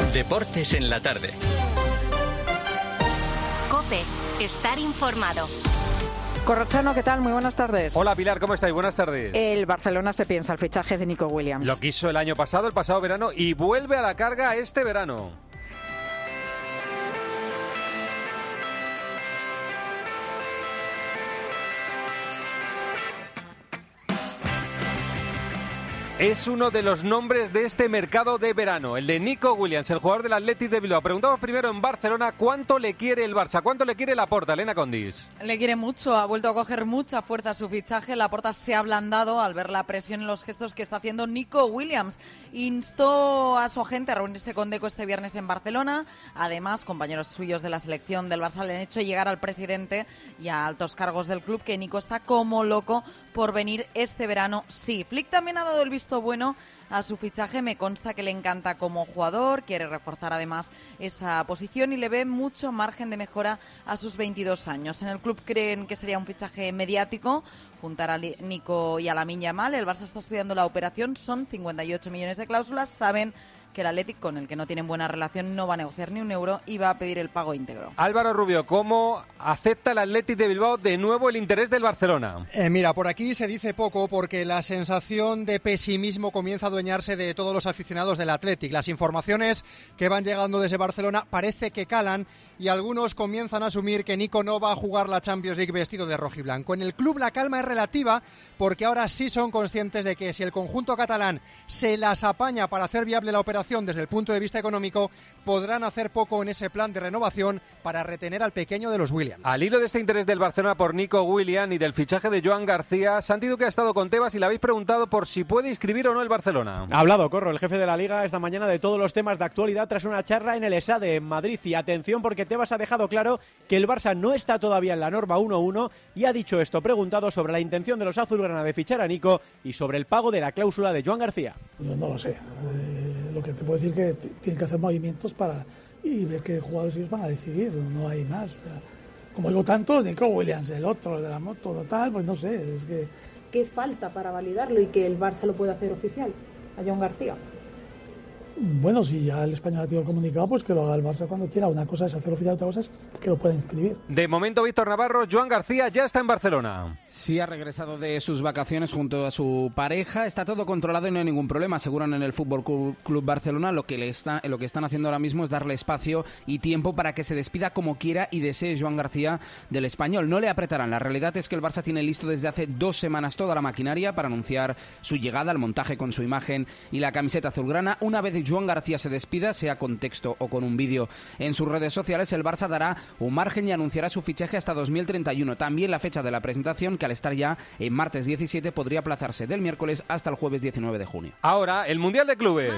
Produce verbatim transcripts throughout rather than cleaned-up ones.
Deportes en la tarde. COPE. Estar informado. Corrochano, ¿qué tal? Muy buenas tardes. Hola Pilar, ¿cómo estáis? Buenas tardes. El Barcelona se piensa el fichaje de Nico Williams. Lo quiso el año pasado, el pasado verano, y vuelve a la carga este verano. Es uno de los nombres de este mercado de verano, el de Nico Williams, el jugador del Athletic de Bilbao. Preguntamos primero en Barcelona cuánto le quiere el Barça, cuánto le quiere Laporta, Elena Condis. Le quiere mucho, ha vuelto a coger mucha fuerza su fichaje. Laporta se ha ablandado al ver la presión en los gestos que está haciendo Nico Williams. Instó a su agente a reunirse con Deco este viernes en Barcelona. Además, compañeros suyos de la selección del Barça le han hecho llegar al presidente y a altos cargos del club que Nico está como loco por venir este verano. Sí, Flick también ha dado el visto bueno a su fichaje. Me consta que le encanta como jugador, quiere reforzar además esa posición y le ve mucho margen de mejora a sus veintidós años. En el club creen que sería un fichaje mediático juntar a Nico y a Lamine Yamal. El Barça está estudiando la operación, son cincuenta y ocho millones de cláusulas. Saben que el Athletic, con el que no tienen buena relación, no va a negociar ni un euro y va a pedir el pago íntegro. Álvaro Rubio, ¿cómo acepta el Athletic de Bilbao de nuevo el interés del Barcelona? Eh, mira, por aquí se dice poco porque la sensación de pesimismo comienza a adueñarse de todos los aficionados del Athletic. Las informaciones que van llegando desde Barcelona parece que calan y algunos comienzan a asumir que Nico no va a jugar la Champions League vestido de rojiblanco. En el club la calma es relativa porque ahora sí son conscientes de que si el conjunto catalán se las apaña para hacer viable la operación desde el punto de vista económico, podrán hacer poco en ese plan de renovación para retener al pequeño de los Williams. Al hilo de este interés del Barcelona por Nico Williams y del fichaje de Joan García, Santi Duque ha estado con Tebas y le habéis preguntado por si puede inscribir o no el Barcelona. Ha hablado, Corro, el jefe de la Liga esta mañana de todos los temas de actualidad tras una charla en el ESADE en Madrid. Y atención porque Tebas ha dejado claro que el Barça no está todavía en la norma uno uno y ha dicho esto preguntado sobre la intención de los azulgrana de fichar a Nico y sobre el pago de la cláusula de Joan García. Yo no lo sé. Eh, lo que te puedo decir es que tienen que hacer movimientos para y ver qué jugadores ellos van a decidir, no hay más. Como digo tanto, Nico Williams, el otro, el de la moto, tal, pues no sé, es que... ¿Qué falta para validarlo y que el Barça lo pueda hacer oficial? A Joan García. Bueno, si ya el español ha tenido comunicado, pues que lo haga el Barça cuando quiera. Una cosa es hacer oficial, otra cosa es que lo pueda inscribir. De momento, Víctor Navarro, Joan García ya está en Barcelona. Sí, ha regresado de sus vacaciones junto a su pareja. Está todo controlado y no hay ningún problema, aseguran en el Fútbol Club Barcelona. Lo que, le está, lo que están haciendo ahora mismo es darle espacio y tiempo para que se despida como quiera y desee Joan García del español. No le apretarán. La realidad es que el Barça tiene listo desde hace dos semanas toda la maquinaria para anunciar su llegada, el montaje con su imagen y la camiseta azulgrana. Una vez Joan García se despida, sea con texto o con un vídeo en sus redes sociales, el Barça dará un margen y anunciará su fichaje hasta dos mil treinta y uno. También la fecha de la presentación, que al estar ya en martes diecisiete, podría aplazarse del miércoles hasta el jueves diecinueve de junio. Ahora, el Mundial de Clubes.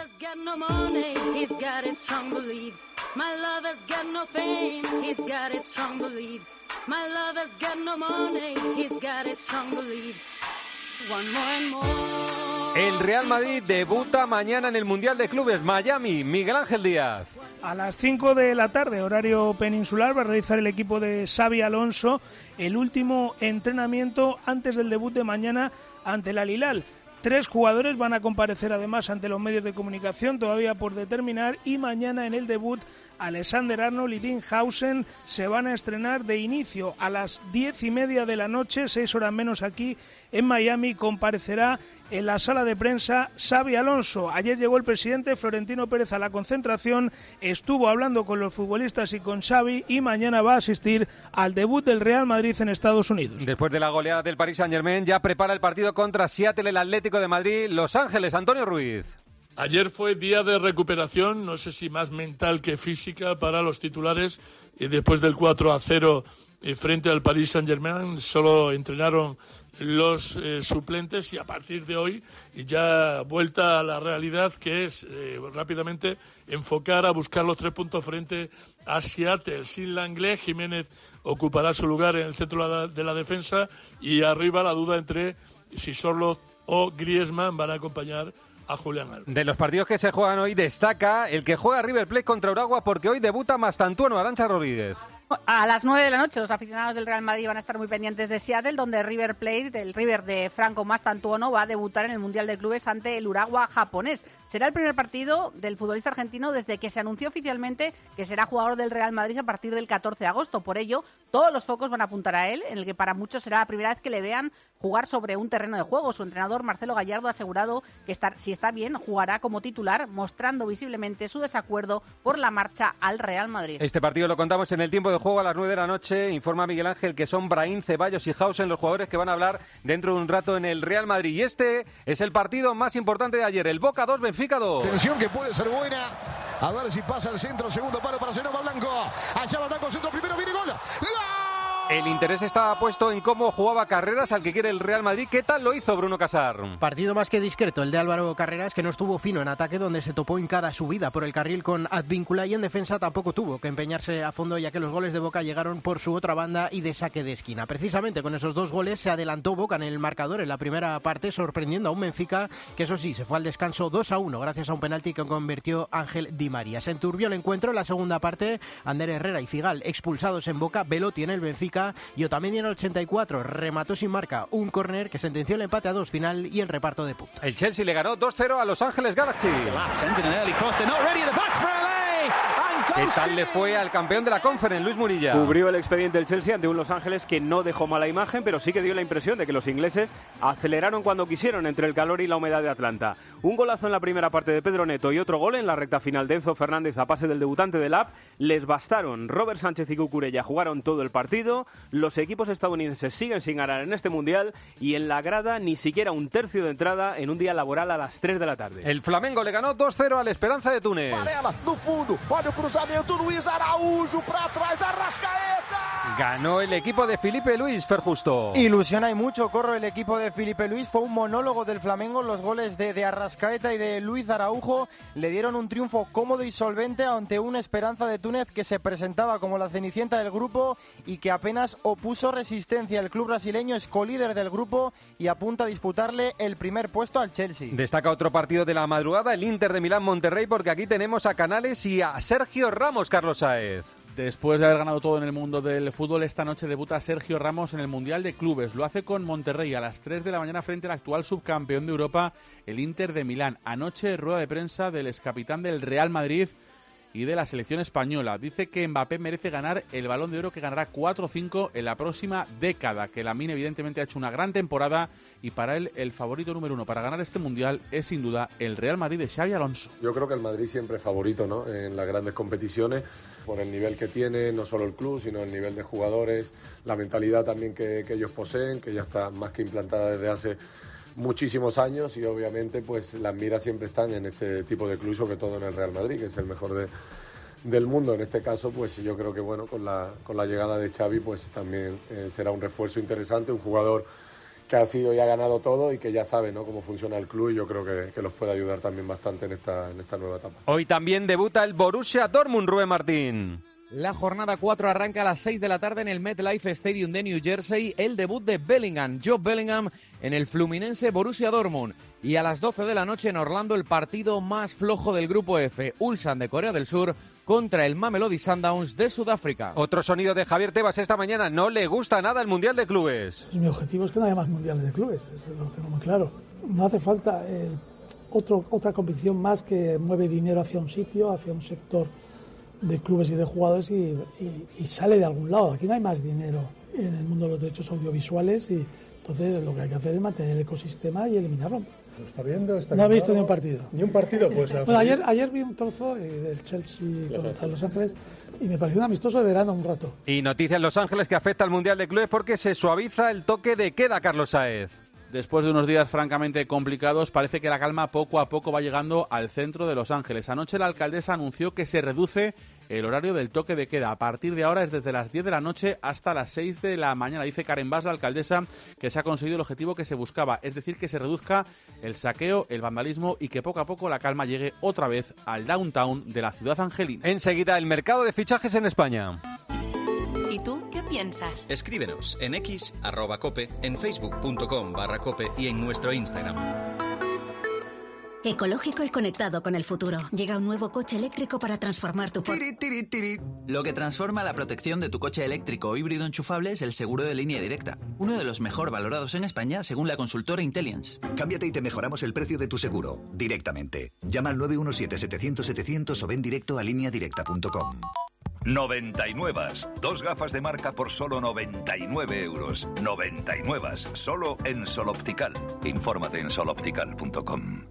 El Real Madrid debuta mañana en el Mundial de Clubes, Miami. Miguel Ángel Díaz. A las cinco de la tarde, horario peninsular, va a realizar el equipo de Xabi Alonso el último entrenamiento antes del debut de mañana ante el Al Hilal. Tres jugadores van a comparecer además ante los medios de comunicación todavía por determinar y mañana en el debut Alexander Arnold y Dean Howson se van a estrenar de inicio a las diez y media de la noche, seis horas menos aquí en Miami. Comparecerá en la sala de prensa Xabi Alonso. Ayer llegó el presidente Florentino Pérez a la concentración, estuvo hablando con los futbolistas y con Xavi y mañana va a asistir al debut del Real Madrid en Estados Unidos. Después de la goleada del Paris Saint-Germain, ya prepara el partido contra Seattle el Atlético de Madrid. Los Ángeles, Antonio Ruiz. Ayer fue día de recuperación, no sé si más mental que física para los titulares, y después del cuatro a cero frente al Paris Saint-Germain solo entrenaron los eh, suplentes y a partir de hoy ya vuelta a la realidad, que es eh, rápidamente enfocar a buscar los tres puntos frente a Seattle. Sin Langlais, Jiménez ocupará su lugar en el centro de la defensa y arriba la duda entre si Sorloth o Griezmann van a acompañar a Julián Álvarez. De los partidos que se juegan hoy destaca el que juega River Plate contra Uragua porque hoy debuta Mastantuono. Arantxa Rodríguez. A las nueve de la noche los aficionados del Real Madrid van a estar muy pendientes de Seattle, donde River Plate, del River de Franco Mastantuono, va a debutar en el Mundial de Clubes ante el Urawa japonés. Será el primer partido del futbolista argentino desde que se anunció oficialmente que será jugador del Real Madrid a partir del catorce de agosto. Por ello, todos los focos van a apuntar a él, en el que para muchos será la primera vez que le vean jugar sobre un terreno de juego. Su entrenador, Marcelo Gallardo, ha asegurado que estar, si está bien, jugará como titular, mostrando visiblemente su desacuerdo por la marcha al Real Madrid. Este partido lo contamos en el tiempo de juego a las nueve de la noche. Informa Miguel Ángel que son Brahim, Ceballos y Hausen los jugadores que van a hablar dentro de un rato en el Real Madrid. Y este es el partido más importante de ayer, el Boca dos, Benfica dos. Atención que puede ser buena. A ver si pasa el centro, segundo palo para Senova Blanco. Allá va Blanco, centro primero, viene gol. ¡Gol! El interés estaba puesto en cómo jugaba Carreras, al que quiere el Real Madrid. ¿Qué tal lo hizo Bruno Casar? Partido más que discreto el de Álvaro Carreras, que no estuvo fino en ataque, donde se topó en cada subida por el carril con Advíncula, y en defensa tampoco tuvo que empeñarse a fondo, ya que los goles de Boca llegaron por su otra banda y de saque de esquina. Precisamente con esos dos goles se adelantó Boca en el marcador en la primera parte, sorprendiendo a un Benfica que, eso sí, se fue al descanso dos a uno gracias a un penalti que convirtió Ángel Di María. Se enturbió el encuentro en la segunda parte. Ander Herrera y Figal expulsados en Boca, Belotti en el Benfica y Otamendi en el ochenta y cuatro remató sin marca un córner que sentenció el empate a dos final y el reparto de puntos. El Chelsea le ganó dos cero a Los Ángeles Galaxy. ¿Qué tal le fue al campeón de la Conference, Luis Murilla? Cubrió el expediente del Chelsea ante un Los Ángeles que no dejó mala imagen, pero sí que dio la impresión de que los ingleses aceleraron cuando quisieron entre el calor y la humedad de Atlanta. Un golazo en la primera parte de Pedro Neto y otro gol en la recta final de Enzo Fernández a pase del debutante del A P les bastaron. Robert Sánchez y Cucurella jugaron todo el partido. Los equipos estadounidenses siguen sin ganar en este Mundial y en la grada ni siquiera un tercio de entrada en un día laboral a las tres de la tarde. El Flamengo le ganó dos cero al Esperanza de Túnez. Varela, no fundo, olha o cruzamento, Luis Araújo para atrás, Arrascaeta. Ganó el equipo de Felipe Luis, Ferjusto. Ilusiona y mucho corre el equipo de Felipe Luis. Fue un monólogo del Flamengo. Los goles de, de Arrascaeta y de Luis Araujo le dieron un triunfo cómodo y solvente ante una Esperanza de Túnez que se presentaba como la cenicienta del grupo y que apenas opuso resistencia. El club brasileño es colíder del grupo y apunta a disputarle el primer puesto al Chelsea. Destaca otro partido de la madrugada, el Inter de Milán-Monterrey, porque aquí tenemos a Canales y a Sergio Ramos, Carlos Sáez. Después de haber ganado todo en el mundo del fútbol, esta noche debuta Sergio Ramos en el Mundial de Clubes. Lo hace con Monterrey a las tres de la mañana frente al actual subcampeón de Europa, el Inter de Milán. Anoche, rueda de prensa del excapitán del Real Madrid y de la selección española. Dice que Mbappé merece ganar el Balón de Oro, que ganará cuatro o cinco en la próxima década, que Lamine evidentemente ha hecho una gran temporada y para él el favorito número uno para ganar este Mundial es sin duda el Real Madrid de Xabi Alonso. Yo creo que el Madrid siempre es favorito, ¿no?, en las grandes competiciones, por el nivel que tiene, no solo el club, sino el nivel de jugadores, la mentalidad también que, que ellos poseen, que ya está más que implantada desde hace muchísimos años, y obviamente pues las miras siempre están en este tipo de club, sobre todo en el Real Madrid, que es el mejor de, del mundo. En este caso pues yo creo que bueno, con la, con la llegada de Xavi pues también eh, será un refuerzo interesante, un jugador que ha sido y ha ganado todo y que ya sabe, ¿no?, cómo funciona el club, y yo creo que, que los puede ayudar también bastante en esta, en esta nueva etapa. Hoy también debuta el Borussia Dortmund, Rubén Martín. La jornada cuatro arranca a las seis de la tarde en el MetLife Stadium de New Jersey, el debut de Bellingham, Joe Bellingham, en el fluminense Borussia Dortmund. Y a las doce de la noche en Orlando, el partido más flojo del grupo F, Ulsan de Corea del Sur contra el Mamelodi Sundowns de Sudáfrica. Otro sonido de Javier Tebas esta mañana, no le gusta nada el Mundial de Clubes. Mi objetivo es que no haya más Mundiales de Clubes, eso lo tengo muy claro. No hace falta eh, otro, otra competición más que mueve dinero hacia un sitio, hacia un sector de clubes y de jugadores y, y, y sale de algún lado. Aquí no hay más dinero en el mundo de los derechos audiovisuales y entonces lo que hay que hacer es mantener el ecosistema y eliminarlo. ¿Lo está viendo? Está no he visto ni un partido. ¿Ni un partido? Pues bueno, ayer, ayer vi un trozo del Chelsea contra Los Ángeles y me pareció un amistoso de verano un rato. Y noticia en Los Ángeles que afecta al Mundial de Clubes porque se suaviza el toque de queda, Carlos Sáez. Después de unos días francamente complicados, parece que la calma poco a poco va llegando al centro de Los Ángeles. Anoche la alcaldesa anunció que se reduce el horario del toque de queda. A partir de ahora es desde las diez de la noche hasta las seis de la mañana. Dice Karen Bass, la alcaldesa, que se ha conseguido el objetivo que se buscaba, es decir, que se reduzca el saqueo, el vandalismo y que poco a poco la calma llegue otra vez al downtown de la ciudad angelina. Enseguida, el mercado de fichajes en España. ¿Y tú qué piensas? Escríbenos en x arroba cope, en facebook punto com barra cope y en nuestro Instagram. Ecológico y conectado con el futuro. Llega un nuevo coche eléctrico para transformar tu Ford. Lo que transforma la protección de tu coche eléctrico o híbrido enchufable es el seguro de línea directa. Uno de los mejor valorados en España según la consultora Intelliance. Cámbiate y te mejoramos el precio de tu seguro directamente. Llama al nueve uno siete, setecientos, setecientos o ven directo a línea directa punto com. noventa y nueve. Dos gafas de marca por solo noventa y nueve euros. noventa y nueve. Solo en Sol Optical. Infórmate en sol optical punto com.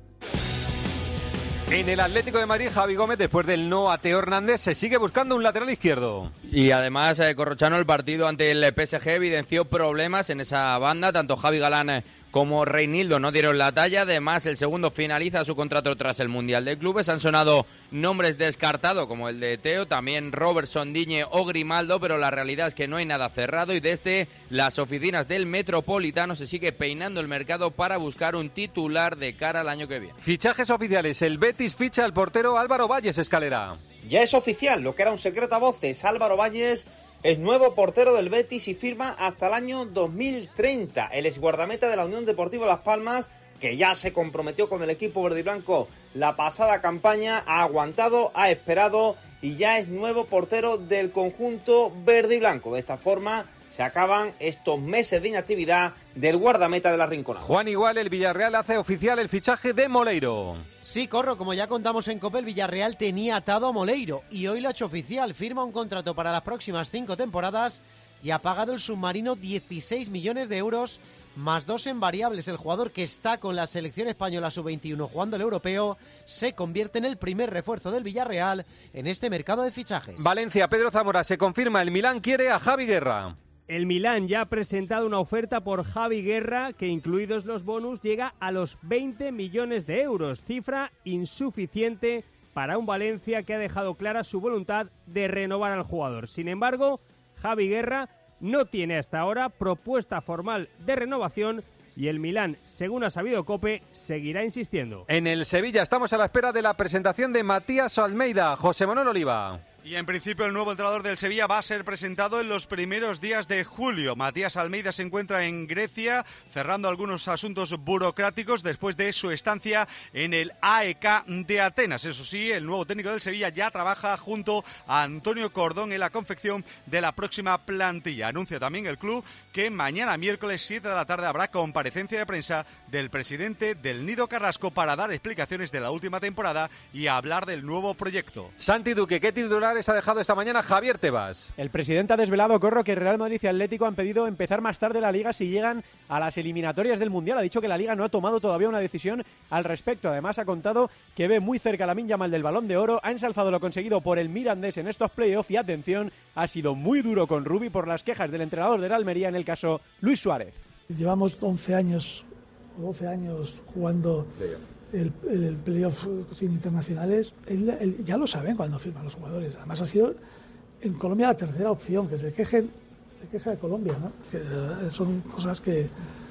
En el Atlético de Madrid, Javi Gómez, después del no a Teo Hernández, se sigue buscando un lateral izquierdo. Y además, eh, Corrochano, el partido ante el P S G evidenció problemas en esa banda. Tanto Javi Galán eh, como Reinildo no dieron la talla. Además, el segundo finaliza su contrato tras el Mundial de Clubes. Han sonado nombres descartados como el de Teo, también Robertson, Digne o Grimaldo, pero la realidad es que no hay nada cerrado y desde las oficinas del Metropolitano se sigue peinando el mercado para buscar un titular de cara al año que viene. Fichajes oficiales. El Betis ficha al portero Álvaro Valles, Escalera. Ya es oficial, lo que era un secreto a voces. Álvaro Valles es nuevo portero del Betis y firma hasta el año dos mil treinta. El exguardameta de la Unión Deportiva Las Palmas, que ya se comprometió con el equipo verde y blanco la pasada campaña, ha aguantado, ha esperado y ya es nuevo portero del conjunto verde y blanco. De esta forma se acaban estos meses de inactividad del guardameta de la Rinconada. Juan, igual el Villarreal hace oficial el fichaje de Moleiro. Sí, Corro, como ya contamos en COPE, el Villarreal tenía atado a Moleiro y hoy lo ha hecho oficial. Firma un contrato para las próximas cinco temporadas y ha pagado el submarino dieciséis millones de euros más dos en variables. El jugador, que está con la selección española sub veintiuno jugando el europeo, se convierte en el primer refuerzo del Villarreal en este mercado de fichajes. Valencia, Pedro Zamora, se confirma, el Milán quiere a Javi Guerra. El Milán ya ha presentado una oferta por Javi Guerra que, incluidos los bonus, llega a los veinte millones de euros, cifra insuficiente para un Valencia que ha dejado clara su voluntad de renovar al jugador. Sin embargo, Javi Guerra no tiene hasta ahora propuesta formal de renovación y el Milán, según ha sabido COPE, seguirá insistiendo. En el Sevilla estamos a la espera de la presentación de Matías Almeida. José Manuel Oliva. Y en principio el nuevo entrenador del Sevilla va a ser presentado en los primeros días de julio. Matías Almeida se encuentra en Grecia cerrando algunos asuntos burocráticos después de su estancia en el A E K de Atenas. Eso sí, el nuevo técnico del Sevilla ya trabaja junto a Antonio Cordón en la confección de la próxima plantilla. Anuncia también el club que mañana miércoles siete de la tarde habrá comparecencia de prensa del presidente del Nido Carrasco para dar explicaciones de la última temporada y hablar del nuevo proyecto. Santi Duque, ¿qué titular ha dejado esta mañana Javier Tebas? El presidente ha desvelado, Corro, que Real Madrid y Atlético han pedido empezar más tarde la Liga si llegan a las eliminatorias del Mundial. Ha dicho que la Liga no ha tomado todavía una decisión al respecto. Además, ha contado que ve muy cerca a Lamine Yamal del Balón de Oro. Ha ensalzado lo conseguido por el Mirandés en estos playoffs y, atención, ha sido muy duro con Rubi por las quejas del entrenador del Almería en el caso Luis Suárez. Llevamos once años, doce años jugando el, el playoff sin internacionales. Él, él, ya lo saben cuando firman los jugadores. Además ha sido en Colombia la tercera opción, que se quejen, se queja de Colombia, ¿no? Que son cosas que,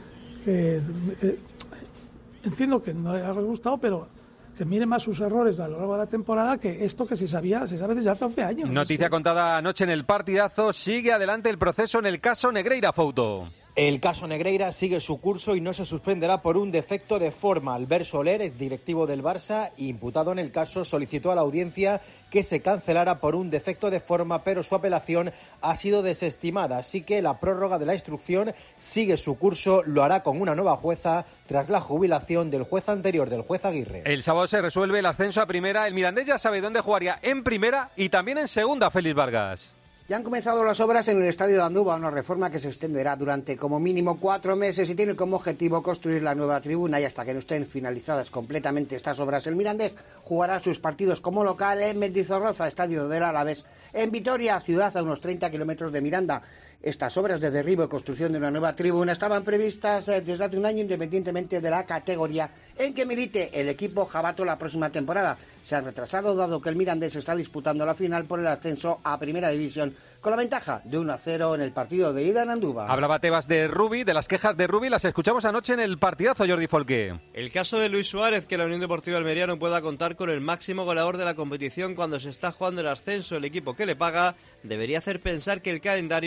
que, que entiendo que no les ha gustado, pero que miren más sus errores a lo largo de la temporada que esto que se sabía, se sabe desde hace once años. Noticia contada anoche en el partidazo, sigue adelante el proceso en el caso Negreira, Fouto. El caso Negreira sigue su curso y no se suspenderá por un defecto de forma. Albert Soler, exdirectivo del Barça, imputado en el caso, solicitó a la audiencia que se cancelara por un defecto de forma, pero su apelación ha sido desestimada. Así que la prórroga de la instrucción sigue su curso, lo hará con una nueva jueza tras la jubilación del juez anterior, del juez Aguirre. El sábado se resuelve el ascenso a primera. El Mirandés ya sabe dónde jugaría en primera y también en segunda, Félix Vargas. Ya han comenzado las obras en el Estadio de Andúba, una reforma que se extenderá durante como mínimo cuatro meses y tiene como objetivo construir la nueva tribuna, y hasta que no estén finalizadas completamente estas obras, el Mirandés jugará sus partidos como local en Mendizorroza, Estadio del Alavés, en Vitoria, ciudad a unos treinta kilómetros de Miranda. Estas obras de derribo y construcción de una nueva tribuna estaban previstas desde hace un año, independientemente de la categoría en que milite el equipo jabato la próxima temporada. Se han retrasado dado que el Mirandés está disputando la final por el ascenso a Primera División con la ventaja de uno a cero en el partido de ida en Andúba. Hablaba Tebas de Rubi, de las quejas de Rubi, las escuchamos anoche en el partidazo, Jordi Folqué. El caso de Luis Suárez, que la Unión Deportiva Almería no pueda contar con el máximo goleador de la competición cuando se está jugando el ascenso, el equipo que le paga debería hacer pensar que el calendario está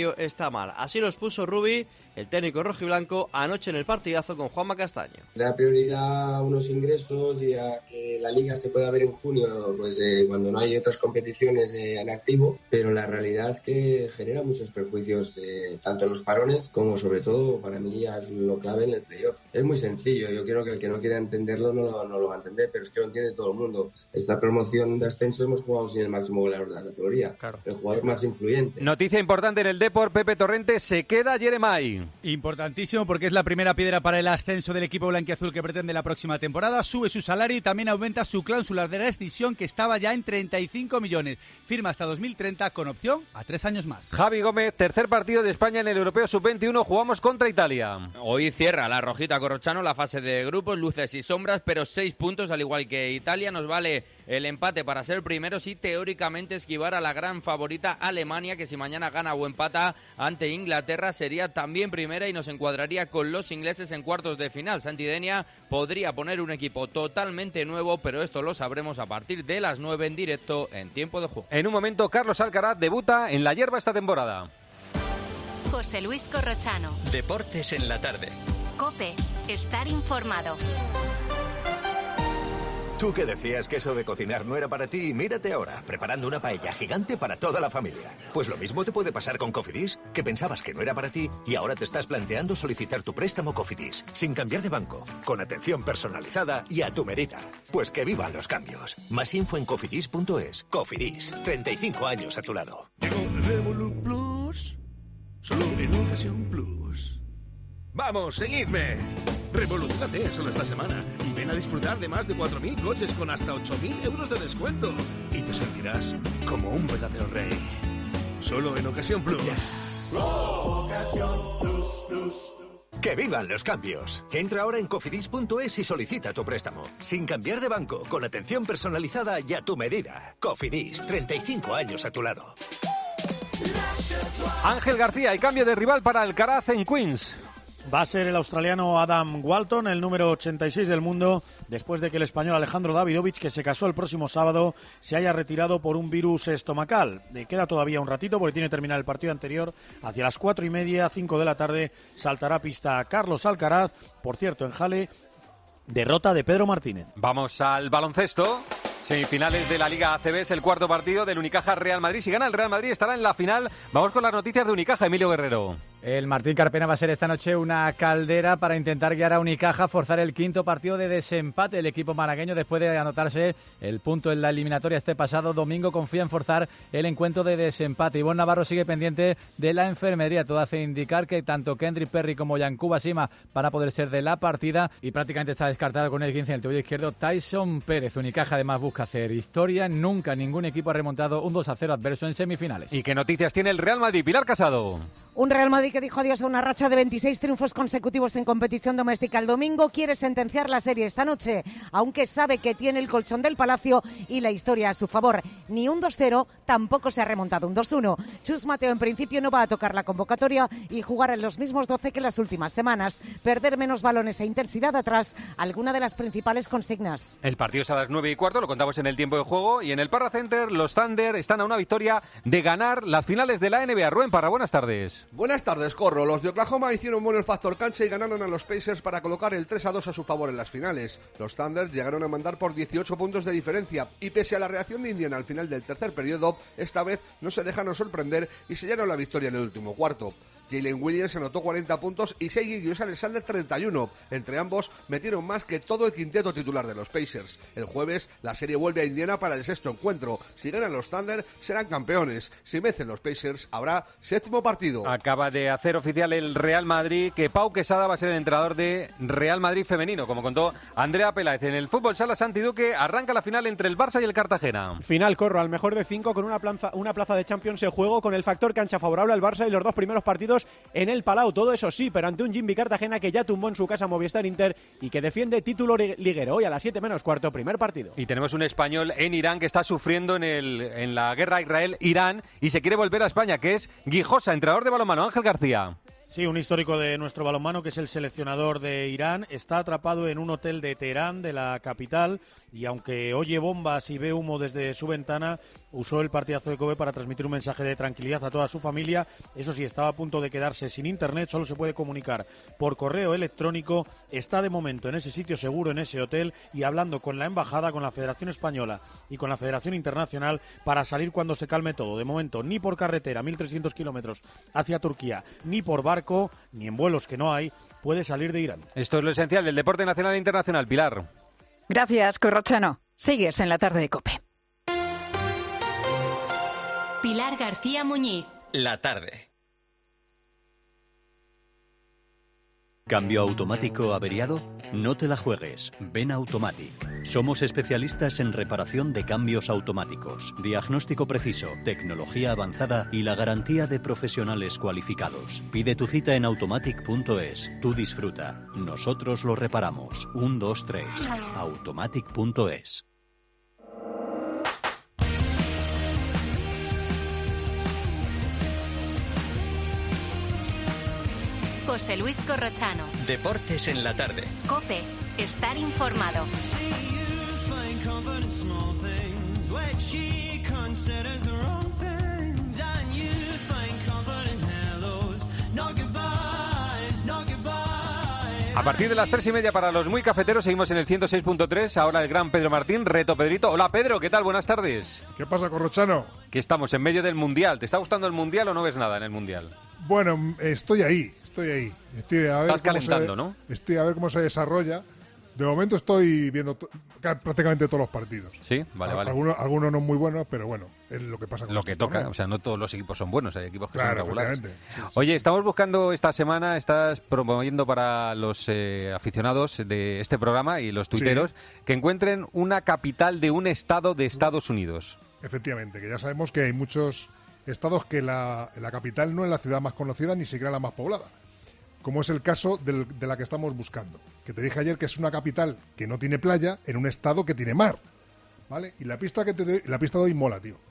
está mal. Así lo expuso Rubi, el técnico rojiblanco, anoche en el partidazo con Juanma Castaño. Da prioridad a unos ingresos y a que la liga se pueda ver en junio, pues eh, cuando no hay otras competiciones eh, en activo, pero la realidad es que genera muchos perjuicios, eh, tanto en los parones como sobre todo para mí ya es lo clave en el playoff. Es muy sencillo, yo creo que el que no quiera entenderlo no lo, no lo va a entender, pero es que lo entiende todo el mundo. Esta promoción de ascenso hemos jugado sin el máximo goleador de la categoría, claro. El jugador más influyente. Noticia importante en el Depor, Pepe Torrente, se queda Jeremai. Importantísimo porque es la primera piedra para el ascenso del equipo blanquiazul que pretende la próxima temporada. Sube su salario y también aumenta su cláusula de rescisión, que estaba ya en treinta y cinco millones. Firma hasta dos mil treinta con opción a tres años más. Javi Gómez, tercer partido de España en el Europeo sub veintiuno. Jugamos contra Italia. Hoy cierra la rojita Corrochano la fase de grupos, luces y sombras, pero seis puntos, al igual que Italia. Nos vale el empate para ser primeros y teóricamente esquivar a la gran favorita Alemania, que si mañana gana o empata ante Inglaterra sería también primera y nos encuadraría con los ingleses en cuartos de final. Santidenia podría poner un equipo totalmente nuevo, pero esto lo sabremos a partir de las nueve en directo en Tiempo de Juego. En un momento, Carlos Alcaraz debuta en la hierba esta temporada. José Luis Corrochano. Deportes en la tarde. COPE. Estar informado. Tú que decías que eso de cocinar no era para ti, mírate ahora, preparando una paella gigante para toda la familia. Pues lo mismo te puede pasar con Cofidis, que pensabas que no era para ti y ahora te estás planteando solicitar tu préstamo Cofidis, sin cambiar de banco, con atención personalizada y a tu medida. Pues que vivan los cambios. Más info en cofidis punto es. Cofidis, treinta y cinco años a tu lado. Llegó Revolut Plus, solo en Ocasión Plus. ¡Vamos, seguidme! Revolucionate solo esta semana y ven a disfrutar de más de cuatro mil coches con hasta ocho mil euros de descuento. Y te sentirás como un verdadero rey. Solo en Ocasión Plus. Yeah. Ocasión Plus, Plus. ¡Que vivan los cambios! Entra ahora en cofidis punto es y solicita tu préstamo. Sin cambiar de banco, con atención personalizada y a tu medida. Cofidis, treinta y cinco años a tu lado. Ángel García, y cambio de rival para Alcaraz en Queens. Va a ser el australiano Adam Walton, el número ochenta y seis del mundo, después de que el español Alejandro Davidovich, que se casó el próximo sábado, se haya retirado por un virus estomacal. Le queda todavía un ratito porque tiene que terminar el partido anterior. Hacia las cuatro y media, cinco de la tarde, saltará a pista Carlos Alcaraz. Por cierto, en Jale, derrota de Pedro Martínez. Vamos al baloncesto. Semifinales de la Liga A C B, es el cuarto partido del Unicaja Real Madrid. Si gana el Real Madrid estará en la final. Vamos con las noticias de Unicaja, Emilio Guerrero. El Martín Carpena va a ser esta noche una caldera para intentar guiar a Unicaja a forzar el quinto partido de desempate. El equipo malagueño, después de anotarse el punto en la eliminatoria este pasado domingo, confía en forzar el encuentro de desempate. Ivonne Navarro sigue pendiente de la enfermería. Todo hace indicar que tanto Kendrick Perry como Yankuba Sima van a poder ser de la partida y prácticamente está descartado con el quince en el tobillo izquierdo Tyson Pérez. Unicaja además busca hacer historia. Nunca ningún equipo ha remontado un dos a cero adverso en semifinales. ¿Y qué noticias tiene el Real Madrid? Pilar Casado. Un Real Madrid que dijo adiós a una racha de veintiséis triunfos consecutivos en competición doméstica el domingo. Quiere sentenciar la serie esta noche, aunque sabe que tiene el colchón del Palacio y la historia a su favor. Ni un dos cero, tampoco se ha remontado un dos uno. Chus Mateo en principio no va a tocar la convocatoria y jugar en los mismos doce que las últimas semanas. Perder menos balones e intensidad atrás, alguna de las principales consignas. El partido es a las nueve y cuarto, lo contamos en el tiempo de juego. Y en el Parra Center, los Thunder están a una victoria de ganar las finales de la N B A. Rubén Parra, buenas tardes. Buenas tardes, Corro. Los de Oklahoma hicieron bueno el factor cancha y ganaron a los Pacers para colocar el tres a dos a su favor en las finales. Los Thunder llegaron a mandar por dieciocho puntos de diferencia y pese a la reacción de Indiana al final del tercer periodo, esta vez no se dejaron sorprender y sellaron la victoria en el último cuarto. Jalen Williams anotó cuarenta puntos y Shai Gilgeous-Alexander treinta y uno. Entre ambos metieron más que todo el quinteto titular de los Pacers. El jueves la serie vuelve a Indiana para el sexto encuentro. Si ganan los Thunder serán campeones. Si vencen los Pacers habrá séptimo partido. Acaba de hacer oficial el Real Madrid que Pau Quesada va a ser el entrenador de Real Madrid femenino, como contó Andrea Peláez. En el fútbol sala Santi Duque arranca la final entre el Barça y el Cartagena. Final, Corro, al mejor de cinco con una plaza, una plaza de Champions en juego, con el factor cancha favorable al Barça y los dos primeros partidos en el Palau. Todo eso sí, pero ante un Jimmy Cartagena que ya tumbó en su casa Movistar Inter y que defiende título liguero. Hoy a las siete menos cuarto, primer partido. Y tenemos un español en Irán que está sufriendo en, el, en la guerra Israel-Irán y se quiere volver a España, que es Guijosa, entrenador de balonmano. Ángel García. Sí, un histórico de nuestro balonmano, que es el seleccionador de Irán, está atrapado en un hotel de Teherán, de la capital, y aunque oye bombas y ve humo desde su ventana, usó el partidazo de COPE para transmitir un mensaje de tranquilidad a toda su familia. Eso sí, estaba a punto de quedarse sin internet, solo se puede comunicar por correo electrónico. Está de momento en ese sitio seguro, en ese hotel, y hablando con la embajada, con la Federación Española y con la Federación Internacional para salir cuando se calme todo. De momento, ni por carretera, mil trescientos kilómetros hacia Turquía, ni por barco, ni en vuelos que no hay, puede salir de Irán. Esto es lo esencial del deporte nacional e internacional. Pilar. Gracias, Corrochano. Sigues en la tarde de COPE. Pilar García Muñiz. La tarde. ¿Cambio automático averiado? No te la juegues. Ven a Automatic. Somos especialistas en reparación de cambios automáticos, diagnóstico preciso, tecnología avanzada y la garantía de profesionales cualificados. Pide tu cita en automatic punto es. Tú disfruta. Nosotros lo reparamos. uno, dos, tres. automatic punto es. José Luis Corrochano. Deportes en la tarde. COPE. Estar informado. A partir de las tres y media para los muy cafeteros seguimos en el ciento seis punto tres. Ahora el gran Pedro Martín, reto Pedrito. Hola Pedro, ¿qué tal? Buenas tardes. ¿Qué pasa, Corrochano? Que estamos en medio del Mundial. ¿Te está gustando el Mundial o no ves nada en el Mundial? Bueno, estoy ahí, estoy ahí. Estoy a ver Estás calentando, se, ¿no? Estoy a ver cómo se desarrolla. De momento estoy viendo to- prácticamente todos los partidos. Sí, vale, vale. Algunos, algunos no muy buenos, pero bueno, es lo que pasa con Lo este que toca, torneo. o sea, no todos los equipos son buenos, hay equipos que Claro, son regulares. efectivamente. Sí, sí. Oye, estamos buscando esta semana, estás promoviendo para los eh, aficionados de este programa y los tuiteros Sí. que encuentren una capital de un estado de Estados Unidos. Efectivamente, que ya sabemos que hay muchos estados que la, la capital no es la ciudad más conocida ni siquiera la más poblada, como es el caso del, de la que estamos buscando, que te dije ayer que es una capital que no tiene playa en un estado que tiene mar, ¿vale? Y la pista que te doy, la pista de hoy mola, tío.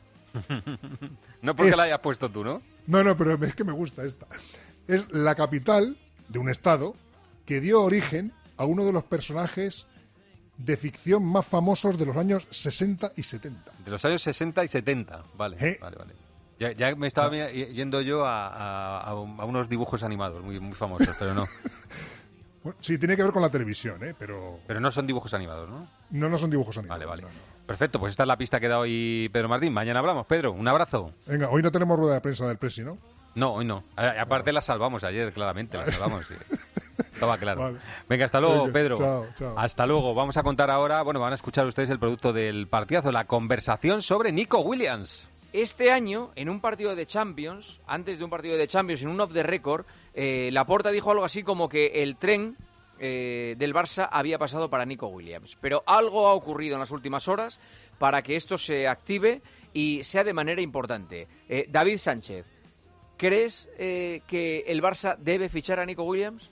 No porque Es- la hayas puesto tú, ¿no? No, no, pero es que me gusta esta. Es la capital de un estado que dio origen a uno de los personajes de ficción más famosos de los años sesenta y setenta. De los años sesenta y setenta, vale, ¿Eh? vale, vale. Ya, ya me estaba mi- yendo yo a, a- a un- a unos dibujos animados muy, muy famosos, pero no. Bueno, sí, tiene que ver con la televisión, ¿eh? Pero Pero no son dibujos animados, ¿no? no, no son dibujos animados. Vale, vale. Perfecto, pues esta es la pista que da hoy Pedro Martín. Mañana hablamos. Pedro, un abrazo. Venga, hoy no tenemos rueda de prensa del Presi, ¿no? No, hoy no. A- aparte la salvamos ayer, claramente, la salvamos. Sí. Estaba claro. Vale. Venga, hasta luego, Venga, Pedro. chao, chao. Hasta luego. Vamos a contar ahora, bueno, van a escuchar ustedes el producto del partidazo, la conversación sobre Nico Williams. Este año, en un partido de Champions, antes de un partido de Champions, en un off the record, eh, Laporta dijo algo así como que el tren eh, del Barça había pasado para Nico Williams. Pero algo ha ocurrido en las últimas horas para que esto se active y sea de manera importante. Eh, David Sánchez, ¿crees eh, que el Barça debe fichar a Nico Williams?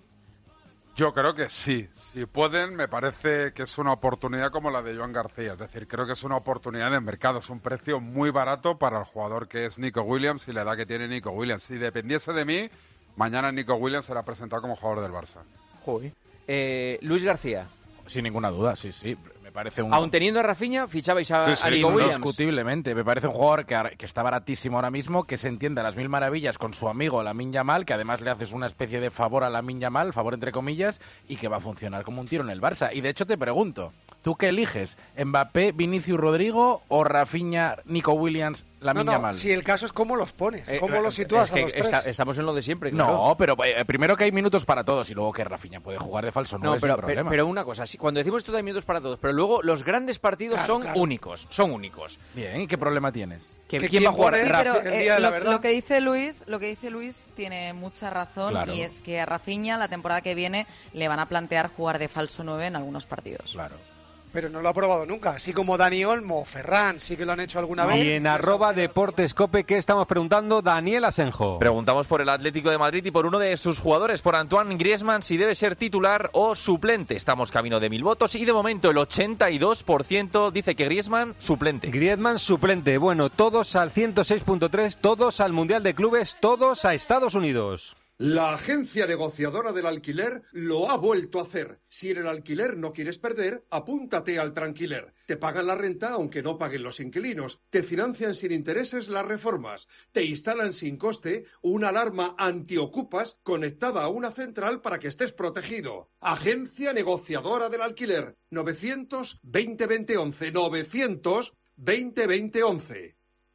Yo creo que sí. Si pueden, me parece que es una oportunidad como la de Joan García. Es decir, creo que es una oportunidad en el mercado. Es un precio muy barato para el jugador que es Nico Williams y la edad que tiene Nico Williams. Si dependiese de mí, mañana Nico Williams será presentado como jugador del Barça. Joder. Eh, Luis García. Sin ninguna duda, sí, sí. Me parece un... Aun teniendo a Rafinha, fichabais a, Sí, sí, a Nico Williams. indiscutiblemente. Me parece un jugador que, ahora- que está baratísimo ahora mismo, que se entiende a las mil maravillas con su amigo Lamine Yamal, que además le haces una especie de favor a Lamine Yamal, favor entre comillas, y que va a funcionar como un tiro en el Barça. Y de hecho te pregunto, ¿tú qué eliges? ¿Mbappé, Vinicius Rodrigo o Rafinha, Nico Williams, Lamine No, no, Yamal? si el caso es cómo los pones, Eh, cómo eh, los sitúas es que a los tres. está- estamos en lo de siempre, No, claro. pero eh, primero que hay minutos para todos y luego que Rafinha puede jugar de falso No, nueve pero, sin pero, problema. pero una cosa, sí, cuando decimos esto de minutos para todos, pero luego los grandes partidos Claro, son claro. únicos, son únicos. Bien, ¿y qué problema tienes? ¿Que ¿Que ¿Quién va a quién jugar? pone? Rafa- Pero, el eh, día de la lo- verdad. lo que dice Luis, lo que dice Luis tiene mucha razón Claro. y es que a Rafinha la temporada que viene le van a plantear jugar de falso nueve en algunos partidos. Claro. Pero no lo ha probado nunca, así como Dani Olmo o Ferran, sí que lo han hecho alguna vez. Y en arroba Deportes Cope, ¿qué estamos preguntando? Daniel Asenjo. Preguntamos por el Atlético de Madrid y por uno de sus jugadores, por Antoine Griezmann, si debe ser titular o suplente. Estamos camino de mil votos y de momento el ochenta y dos por ciento dice que Griezmann suplente. Griezmann suplente. Bueno, todos al ciento seis punto tres, todos al Mundial de Clubes, todos a Estados Unidos. La agencia negociadora del alquiler lo ha vuelto a hacer. Si en el alquiler no quieres perder, apúntate al Tranquiler. Te pagan la renta aunque no paguen los inquilinos. Te financian sin intereses las reformas. Te instalan sin coste una alarma antiocupas conectada a una central para que estés protegido. Agencia negociadora del alquiler. novecientos veinte veinte once. novecientos veinte veinte once.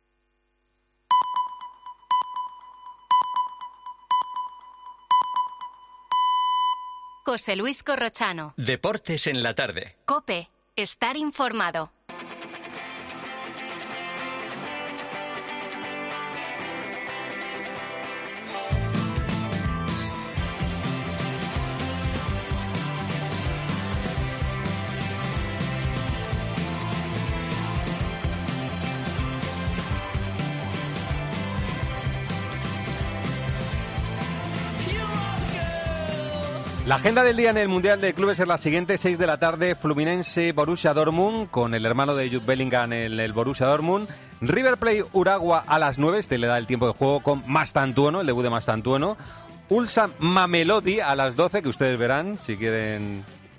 José Luis Corrochano. Deportes en la tarde. COPE. Estar informado. La agenda del día en el Mundial de Clubes es la siguiente: seis de la tarde, Fluminense Borussia Dortmund, con el hermano de Jude Bellingham en el Borussia Dortmund. River Plate Uragua a las nueve, este le da el tiempo de juego con Mastantuono, el debut de Mastantuono. Ulsan Mamelodi a las doce, que ustedes verán si quieren,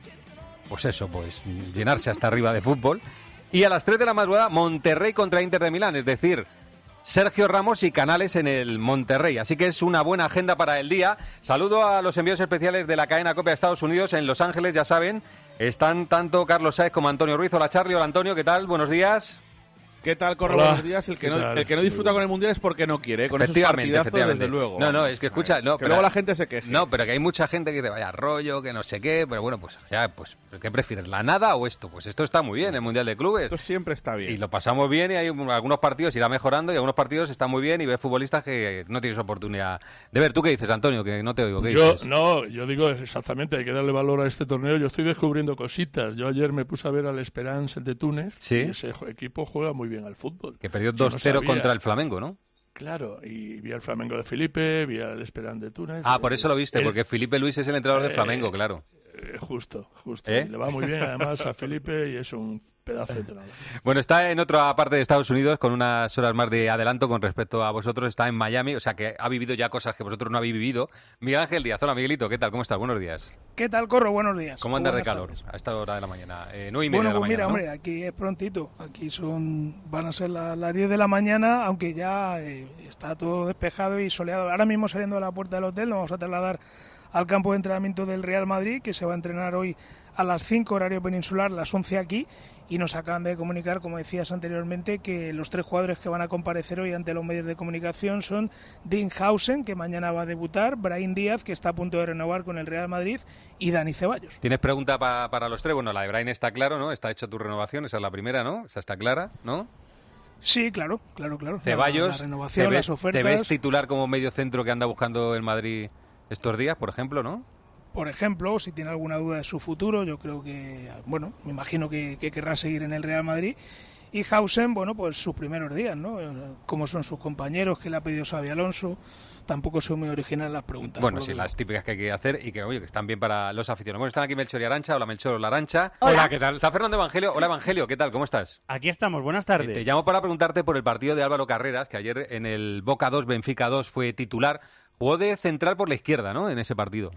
pues eso, pues llenarse hasta arriba de fútbol. Y a las tres de la madrugada, Monterrey contra Inter de Milán, es decir, Sergio Ramos y Canales en el Monterrey. Así que es una buena agenda para el día. Saludo a los envíos especiales de la cadena COPE a Estados Unidos. En Los Ángeles, ya saben, están tanto Carlos Sáez como Antonio Ruiz. Hola, Charlie. Hola, Antonio. ¿Qué tal? Buenos días. ¿Qué tal, Corro? Hola. Buenos días. El que, no, el que no disfruta con el Mundial es porque no quiere, ¿eh? Con esos partidazos, desde luego. No, no, es que escucha... No, que pero, luego la gente se queje. No, pero que hay mucha gente que dice, vaya rollo, que no sé qué, pero bueno, pues ya, pues, ¿qué prefieres, la nada o esto? Pues esto está muy bien, el Mundial de Clubes. Esto siempre está bien. Y lo pasamos bien y hay algunos partidos irá mejorando y algunos partidos están muy bien y ves futbolistas que no tienes oportunidad de ver. ¿Tú qué dices, Antonio? Que no te oigo. ¿Qué yo, dices? No, yo digo exactamente, hay que darle valor a este torneo. Yo estoy descubriendo cositas. Yo ayer me puse a ver al Esperance de Túnez. ¿Sí? Y ese equipo juega muy bien al fútbol. Que perdió dos cero no contra el Flamengo, ¿no? Claro, y vi al Flamengo de Felipe, vi al Esperance de Túnez. Ah, por eso lo viste, el, porque Felipe Luis es el entrenador de Flamengo, eh, claro. Eh, justo, justo. ¿Eh? Le va muy bien además a Felipe y es un pedazo de entrenador. Bueno, está en otra parte de Estados Unidos con unas horas más de adelanto con respecto a vosotros. Está en Miami, o sea que ha vivido ya cosas que vosotros no habéis vivido. Miguel Ángel Díaz. Hola, Miguelito. ¿Qué tal? ¿Cómo estás? Buenos días. ¿Qué tal, Corro? Buenos días. ¿Cómo andas de Buenas calor tardes. a esta hora de la mañana? Eh, nueve y media Bueno, de la pues mañana, mira, ¿no? hombre, aquí es prontito. Aquí son van a ser la- las diez de la mañana, aunque ya eh, está todo despejado y soleado. Ahora mismo saliendo de la puerta del hotel nos vamos a trasladar al campo de entrenamiento del Real Madrid, que se va a entrenar hoy a las cinco horario peninsular, las once aquí, y nos acaban de comunicar, como decías anteriormente, que los tres jugadores que van a comparecer hoy ante los medios de comunicación son Dean Hausen, que mañana va a debutar, Brahim Díaz, que está a punto de renovar con el Real Madrid, y Dani Ceballos. ¿Tienes pregunta pa- para los tres? Bueno, la de Brian está claro, ¿no? Está hecha tu renovación, esa es la primera, ¿no? Esa está clara, ¿no? Sí, claro, claro, claro. Ceballos, La, la renovación, ¿te ves, las ofertas. ¿te ves titular como medio centro que anda buscando el Madrid estos días, por ejemplo, no? Por ejemplo, si tiene alguna duda de su futuro, yo creo que, bueno, me imagino que, que querrá seguir en el Real Madrid. Y Hausen, bueno, pues sus primeros días, ¿no? Cómo son sus compañeros, qué le ha pedido Xabi Alonso. Tampoco son muy originales las preguntas. Bueno, por lo sí, que las típicas que hay que hacer y que, oye, que están bien para los aficionados. Bueno, están aquí Melchor y Arancha. Hola, Melchor. Hola, Arancha. Hola. ¿qué tal? Está Fernando Evangelio. Hola, Evangelio. ¿Qué tal? ¿Cómo estás? Aquí estamos, buenas tardes. Eh, Te llamo para preguntarte por el partido de Álvaro Carreras, que ayer en el Boca dos, Benfica dos fue titular. Jugó de central por la izquierda, ¿no? En ese partido.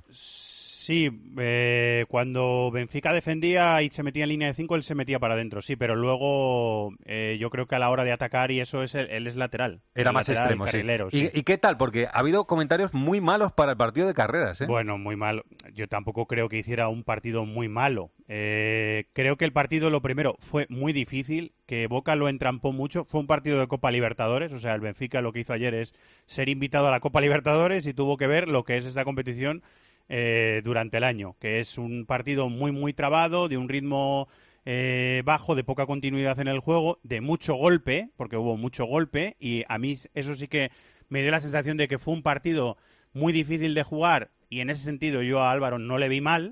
Sí, eh, cuando Benfica defendía y se metía en línea de cinco, él se metía para adentro, sí, pero luego eh, yo creo que a la hora de atacar y eso, es él, él es lateral. Era el más lateral, extremo, sí. carrilero, ¿Y, sí. ¿Y qué tal? Porque ha habido comentarios muy malos para el partido de Carreras, ¿eh? Bueno, muy malo. Yo tampoco creo que hiciera un partido muy malo. Eh, creo que el partido, lo primero, fue muy difícil, que Boca lo entrampó mucho. Fue un partido de Copa Libertadores, o sea, el Benfica lo que hizo ayer es ser invitado a la Copa Libertadores y tuvo que ver lo que es esta competición eh, durante el año, que es un partido muy, muy trabado, de un ritmo eh, bajo, de poca continuidad en el juego, de mucho golpe, porque hubo mucho golpe, y a mí eso sí que me dio la sensación de que fue un partido muy difícil de jugar, y en ese sentido yo a Álvaro no le vi mal.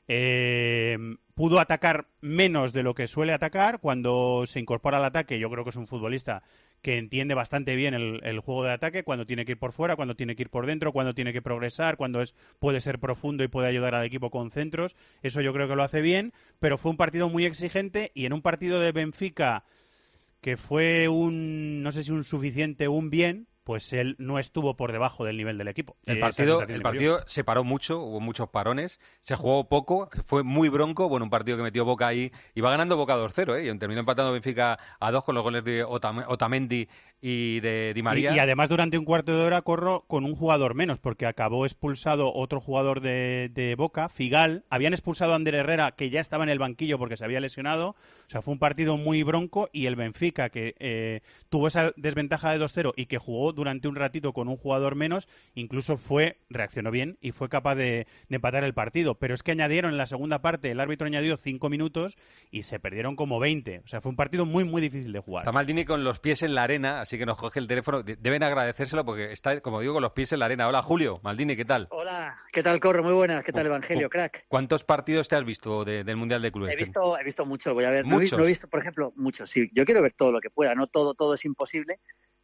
Eh, pudo atacar menos de lo que suele atacar cuando se incorpora al ataque. Yo creo que es un futbolista que entiende bastante bien el, el juego de ataque, cuando tiene que ir por fuera, cuando tiene que ir por dentro, cuando tiene que progresar, cuando es puede ser profundo y puede ayudar al equipo con centros. Eso yo creo que lo hace bien, pero fue un partido muy exigente, y en un partido de Benfica que fue un, no sé si un suficiente o un bien, pues él no estuvo por debajo del nivel del equipo. El Eh, partido, esa el partido se paró mucho, hubo muchos parones, se jugó poco, fue muy bronco, bueno, un partido que metió Boca ahí, y va ganando Boca dos cero, ¿eh? Y terminó empatando Benfica a dos con los goles de Otam- Otamendi y de Di María. Y, y además durante un cuarto de hora corro con un jugador menos, porque acabó expulsado otro jugador de, de Boca, Figal. Habían expulsado a Ander Herrera, que ya estaba en el banquillo porque se había lesionado. O sea, fue un partido muy bronco, y el Benfica, que eh, tuvo esa desventaja de dos cero y que jugó durante un ratito con un jugador menos, incluso fue reaccionó bien y fue capaz de, de empatar el partido. Pero es que añadieron en la segunda parte, el árbitro añadió cinco minutos y se perdieron como veinte. O sea, fue un partido muy, muy difícil de jugar. Está Maldini con los pies en la arena, así que nos coge el teléfono. De- Deben agradecérselo porque está, como digo, con los pies en la arena. Hola, Julio. Maldini, ¿qué tal? Hola, ¿qué tal, Corro? Muy buenas. ¿Qué tal, Evangelio, crack? ¿Cuántos partidos te has visto de- del Mundial de Clubes? He visto, he visto mucho, voy a ver. No he, ¿Muchos? no he visto, por ejemplo, muchos, sí. Yo quiero ver todo lo que pueda, no todo, todo es imposible,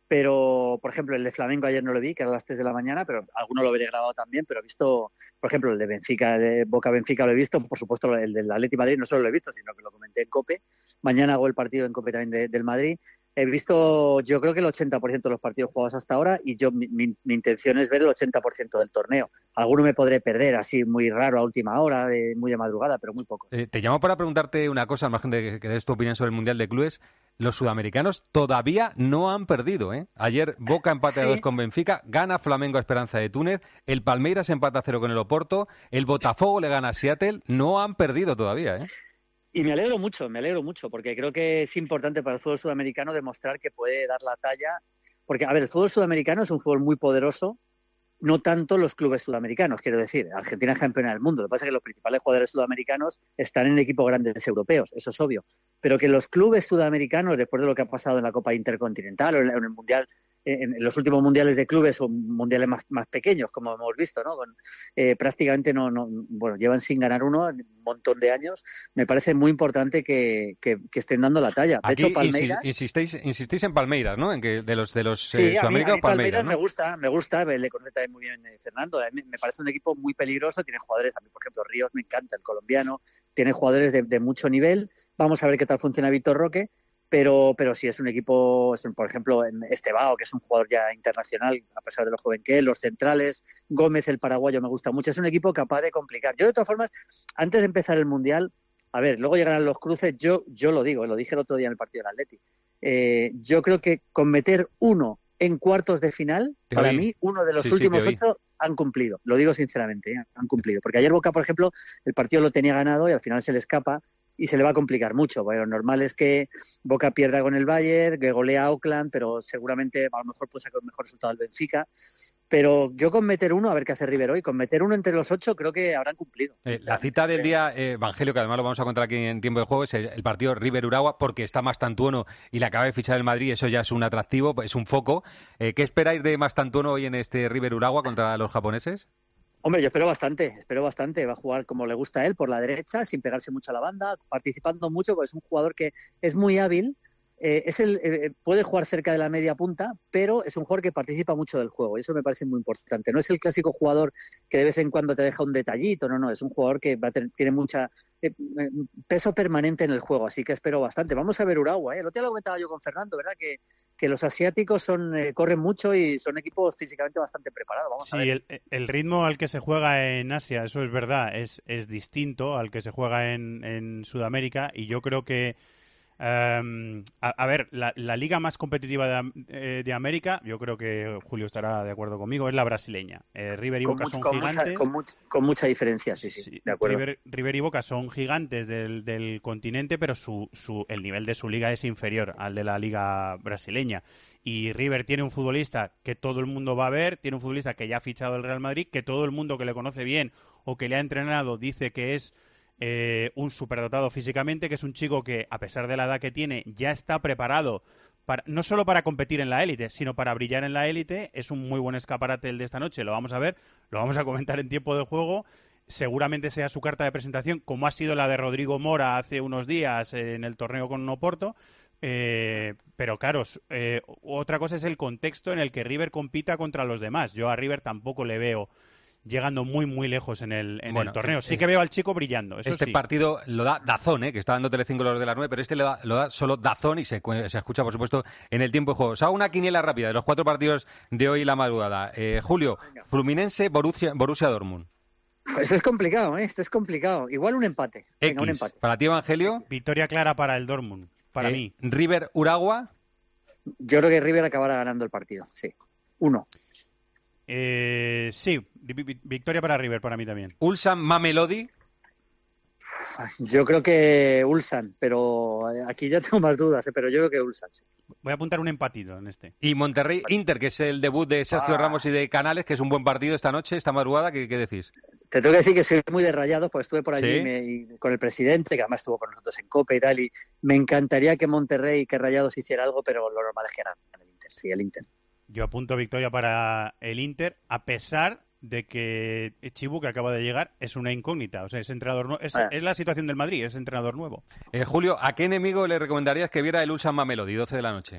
pero, por ejemplo, el de Flamengo ayer no lo vi, que era a las tres de la mañana, pero alguno lo veré grabado también, pero he visto, por ejemplo, el de Benfica, de Boca Benfica lo he visto, por supuesto el del Atleti Madrid no solo lo he visto, sino que lo comenté en COPE. Mañana hago el partido en COPE también de- del Madrid. He visto, yo creo que el ochenta por ciento de los partidos jugados hasta ahora, y yo mi, mi- mi intención es ver el ochenta por ciento del torneo. Alguno me podré perder, así muy raro a última hora, de, muy de madrugada, pero muy pocos. Eh, te llamo para preguntarte una cosa, al margen de que, que des tu opinión sobre el Mundial de Clubes. Los sudamericanos todavía no han perdido, ¿eh? Ayer Boca empate a Sí. dos con Benfica, gana Flamengo a Esperanza de Túnez, el Palmeiras empata a cero con el Oporto, el Botafogo le gana a Seattle, no han perdido todavía, ¿eh? Y me alegro mucho, me alegro mucho, porque creo que es importante para el fútbol sudamericano demostrar que puede dar la talla. Porque, a ver, el fútbol sudamericano es un fútbol muy poderoso, no tanto los clubes sudamericanos, quiero decir. Argentina es campeona del mundo. Lo que pasa es que los principales jugadores sudamericanos están en equipos grandes europeos, eso es obvio. Pero que los clubes sudamericanos, después de lo que ha pasado en la Copa Intercontinental o en el Mundial, en los últimos mundiales de clubes o mundiales más, más pequeños, como hemos visto, ¿no? Con, eh, prácticamente no, no, bueno, llevan sin ganar uno un montón de años. Me parece muy importante que, que, que estén dando la talla. De Aquí hecho, Palmeiras... insi- insistéis, insistís en Palmeiras, ¿no? En que de los de los Sí, eh, a mí, a sudamericanos, mí Palmeiras Palmeiras, ¿no? me gusta, me gusta, le conoce también muy bien eh, Fernando. A mí me parece un equipo muy peligroso, tiene jugadores, a mí por ejemplo Ríos me encanta, el colombiano, tiene jugadores de, de mucho nivel. Vamos a ver qué tal funciona Víctor Roque. Pero, pero sí es un equipo, es un- por ejemplo, en Estebao, que es un jugador ya internacional, a pesar de lo joven que es, los centrales, Gómez, el paraguayo, me gusta mucho. Es un equipo capaz de complicar. Yo, de todas formas, antes de empezar el Mundial, a ver, luego llegarán los cruces, yo yo lo digo, lo dije el otro día en el partido del Atleti, eh, yo creo que con meter uno en cuartos de final, Te para oí. mí, uno de los Sí, sí, últimos te oí. ocho han cumplido. Lo digo sinceramente, ¿eh? Han cumplido. Porque ayer Boca, por ejemplo, el partido lo tenía ganado y al final se le escapa y se le va a complicar mucho. Bueno, lo normal es que Boca pierda con el Bayern, que golea a Auckland, pero seguramente a lo mejor puede sacar un mejor resultado el Benfica. Pero yo con meter uno, a ver qué hace River hoy, con meter uno entre los ocho creo que habrán cumplido. Eh, la cita del día, eh, Evangelio, que además lo vamos a contar aquí en tiempo de juego, es el, el partido River-Uragua, porque está Mastantuono y le acaba de fichar el Madrid, eso ya es un atractivo, es un foco. Eh, ¿Qué esperáis de Mastantuono hoy en este River-Uragua contra los japoneses? Hombre, yo espero bastante, espero bastante. Va a jugar como le gusta a él, por la derecha, sin pegarse mucho a la banda, participando mucho, porque es un jugador que es muy hábil. Eh, es el, eh, puede jugar cerca de la media punta, pero es un jugador que participa mucho del juego y eso me parece muy importante. No es el clásico jugador que de vez en cuando te deja un detallito, no, no, es un jugador que va a tener, tiene mucha eh, peso permanente en el juego, así que espero bastante. Vamos a ver Uragua, ¿eh? El otro día lo comentaba yo con Fernando, ¿verdad? Que, que los asiáticos son eh, corren mucho y son equipos físicamente bastante preparados. Vamos a Sí, ver. el, el ritmo al que se juega en Asia, eso es verdad, es, es distinto al que se juega en, en Sudamérica y yo creo que Um, a, a ver, la, la liga más competitiva de, eh, de América, yo creo que Julio estará de acuerdo conmigo, es la brasileña. Eh, River y Con, Boca much- son con gigantes. mucha, con, much- con mucha diferencia, sí, sí, Sí, de acuerdo. River, River y Boca son gigantes del, del continente, pero su, su, el nivel de su liga es inferior al de la liga brasileña. Y River tiene un futbolista que todo el mundo va a ver, tiene un futbolista que ya ha fichado el Real Madrid, que todo el mundo que le conoce bien o que le ha entrenado dice que es Eh, un superdotado físicamente, que es un chico que, a pesar de la edad que tiene, ya está preparado para, no solo para competir en la élite, sino para brillar en la élite. Es un muy buen escaparate el de esta noche, lo vamos a ver, lo vamos a comentar en tiempo de juego. Seguramente sea su carta de presentación, como ha sido la de Rodrigo Mora hace unos días en el torneo con Oporto. Eh, pero claro, eh, otra cosa es el contexto en el que River compita contra los demás. Yo a River tampoco le veo llegando muy, muy lejos en el, en Bueno, el torneo. Sí es, que veo al chico brillando, eso Este sí. partido lo da Dazón, ¿eh? Que está dando Telecinco los de las nueve, pero este lo da, lo da solo Dazón y se, se escucha, por supuesto, en el tiempo de juego. Os hago una quiniela rápida de los cuatro partidos de hoy la madrugada. Eh, Julio, Fluminense, Borussia, Borussia Dortmund. Esto es complicado, ¿eh? Esto es complicado. Igual un empate. Venga, X. un empate. Para ti, Evangelio. Victoria clara para el Dortmund, para eh, mí. River, Uragua. Yo creo que River acabará ganando el partido, sí. Uno. Eh, sí, victoria para River, para mí también. Ulsan, Mamelodi. Yo creo que Ulsan, pero aquí ya tengo más dudas, ¿eh? Pero yo creo que Ulsan, sí. Voy a apuntar un empatito en este. Y Monterrey, Inter, que es el debut de Sergio Ah. Ramos y de Canales, que es un buen partido esta noche, esta madrugada. ¿Qué, qué decís? Te tengo que decir que soy muy de Rayados, pues estuve por allí ¿Sí? y me- y con el presidente, que además estuvo con nosotros en Copa y tal, y me encantaría que Monterrey, que Rayados hiciera algo, pero lo normal es que ganen el Inter, sí, el Inter. Yo apunto victoria para el Inter, a pesar de que Chibu, que acaba de llegar, es una incógnita. O sea, es entrenador nuevo. Es, Ah. es la situación del Madrid, es entrenador nuevo. Eh, Julio, ¿a qué enemigo le recomendarías que viera el Ulsan Mamelodi, doce de la noche?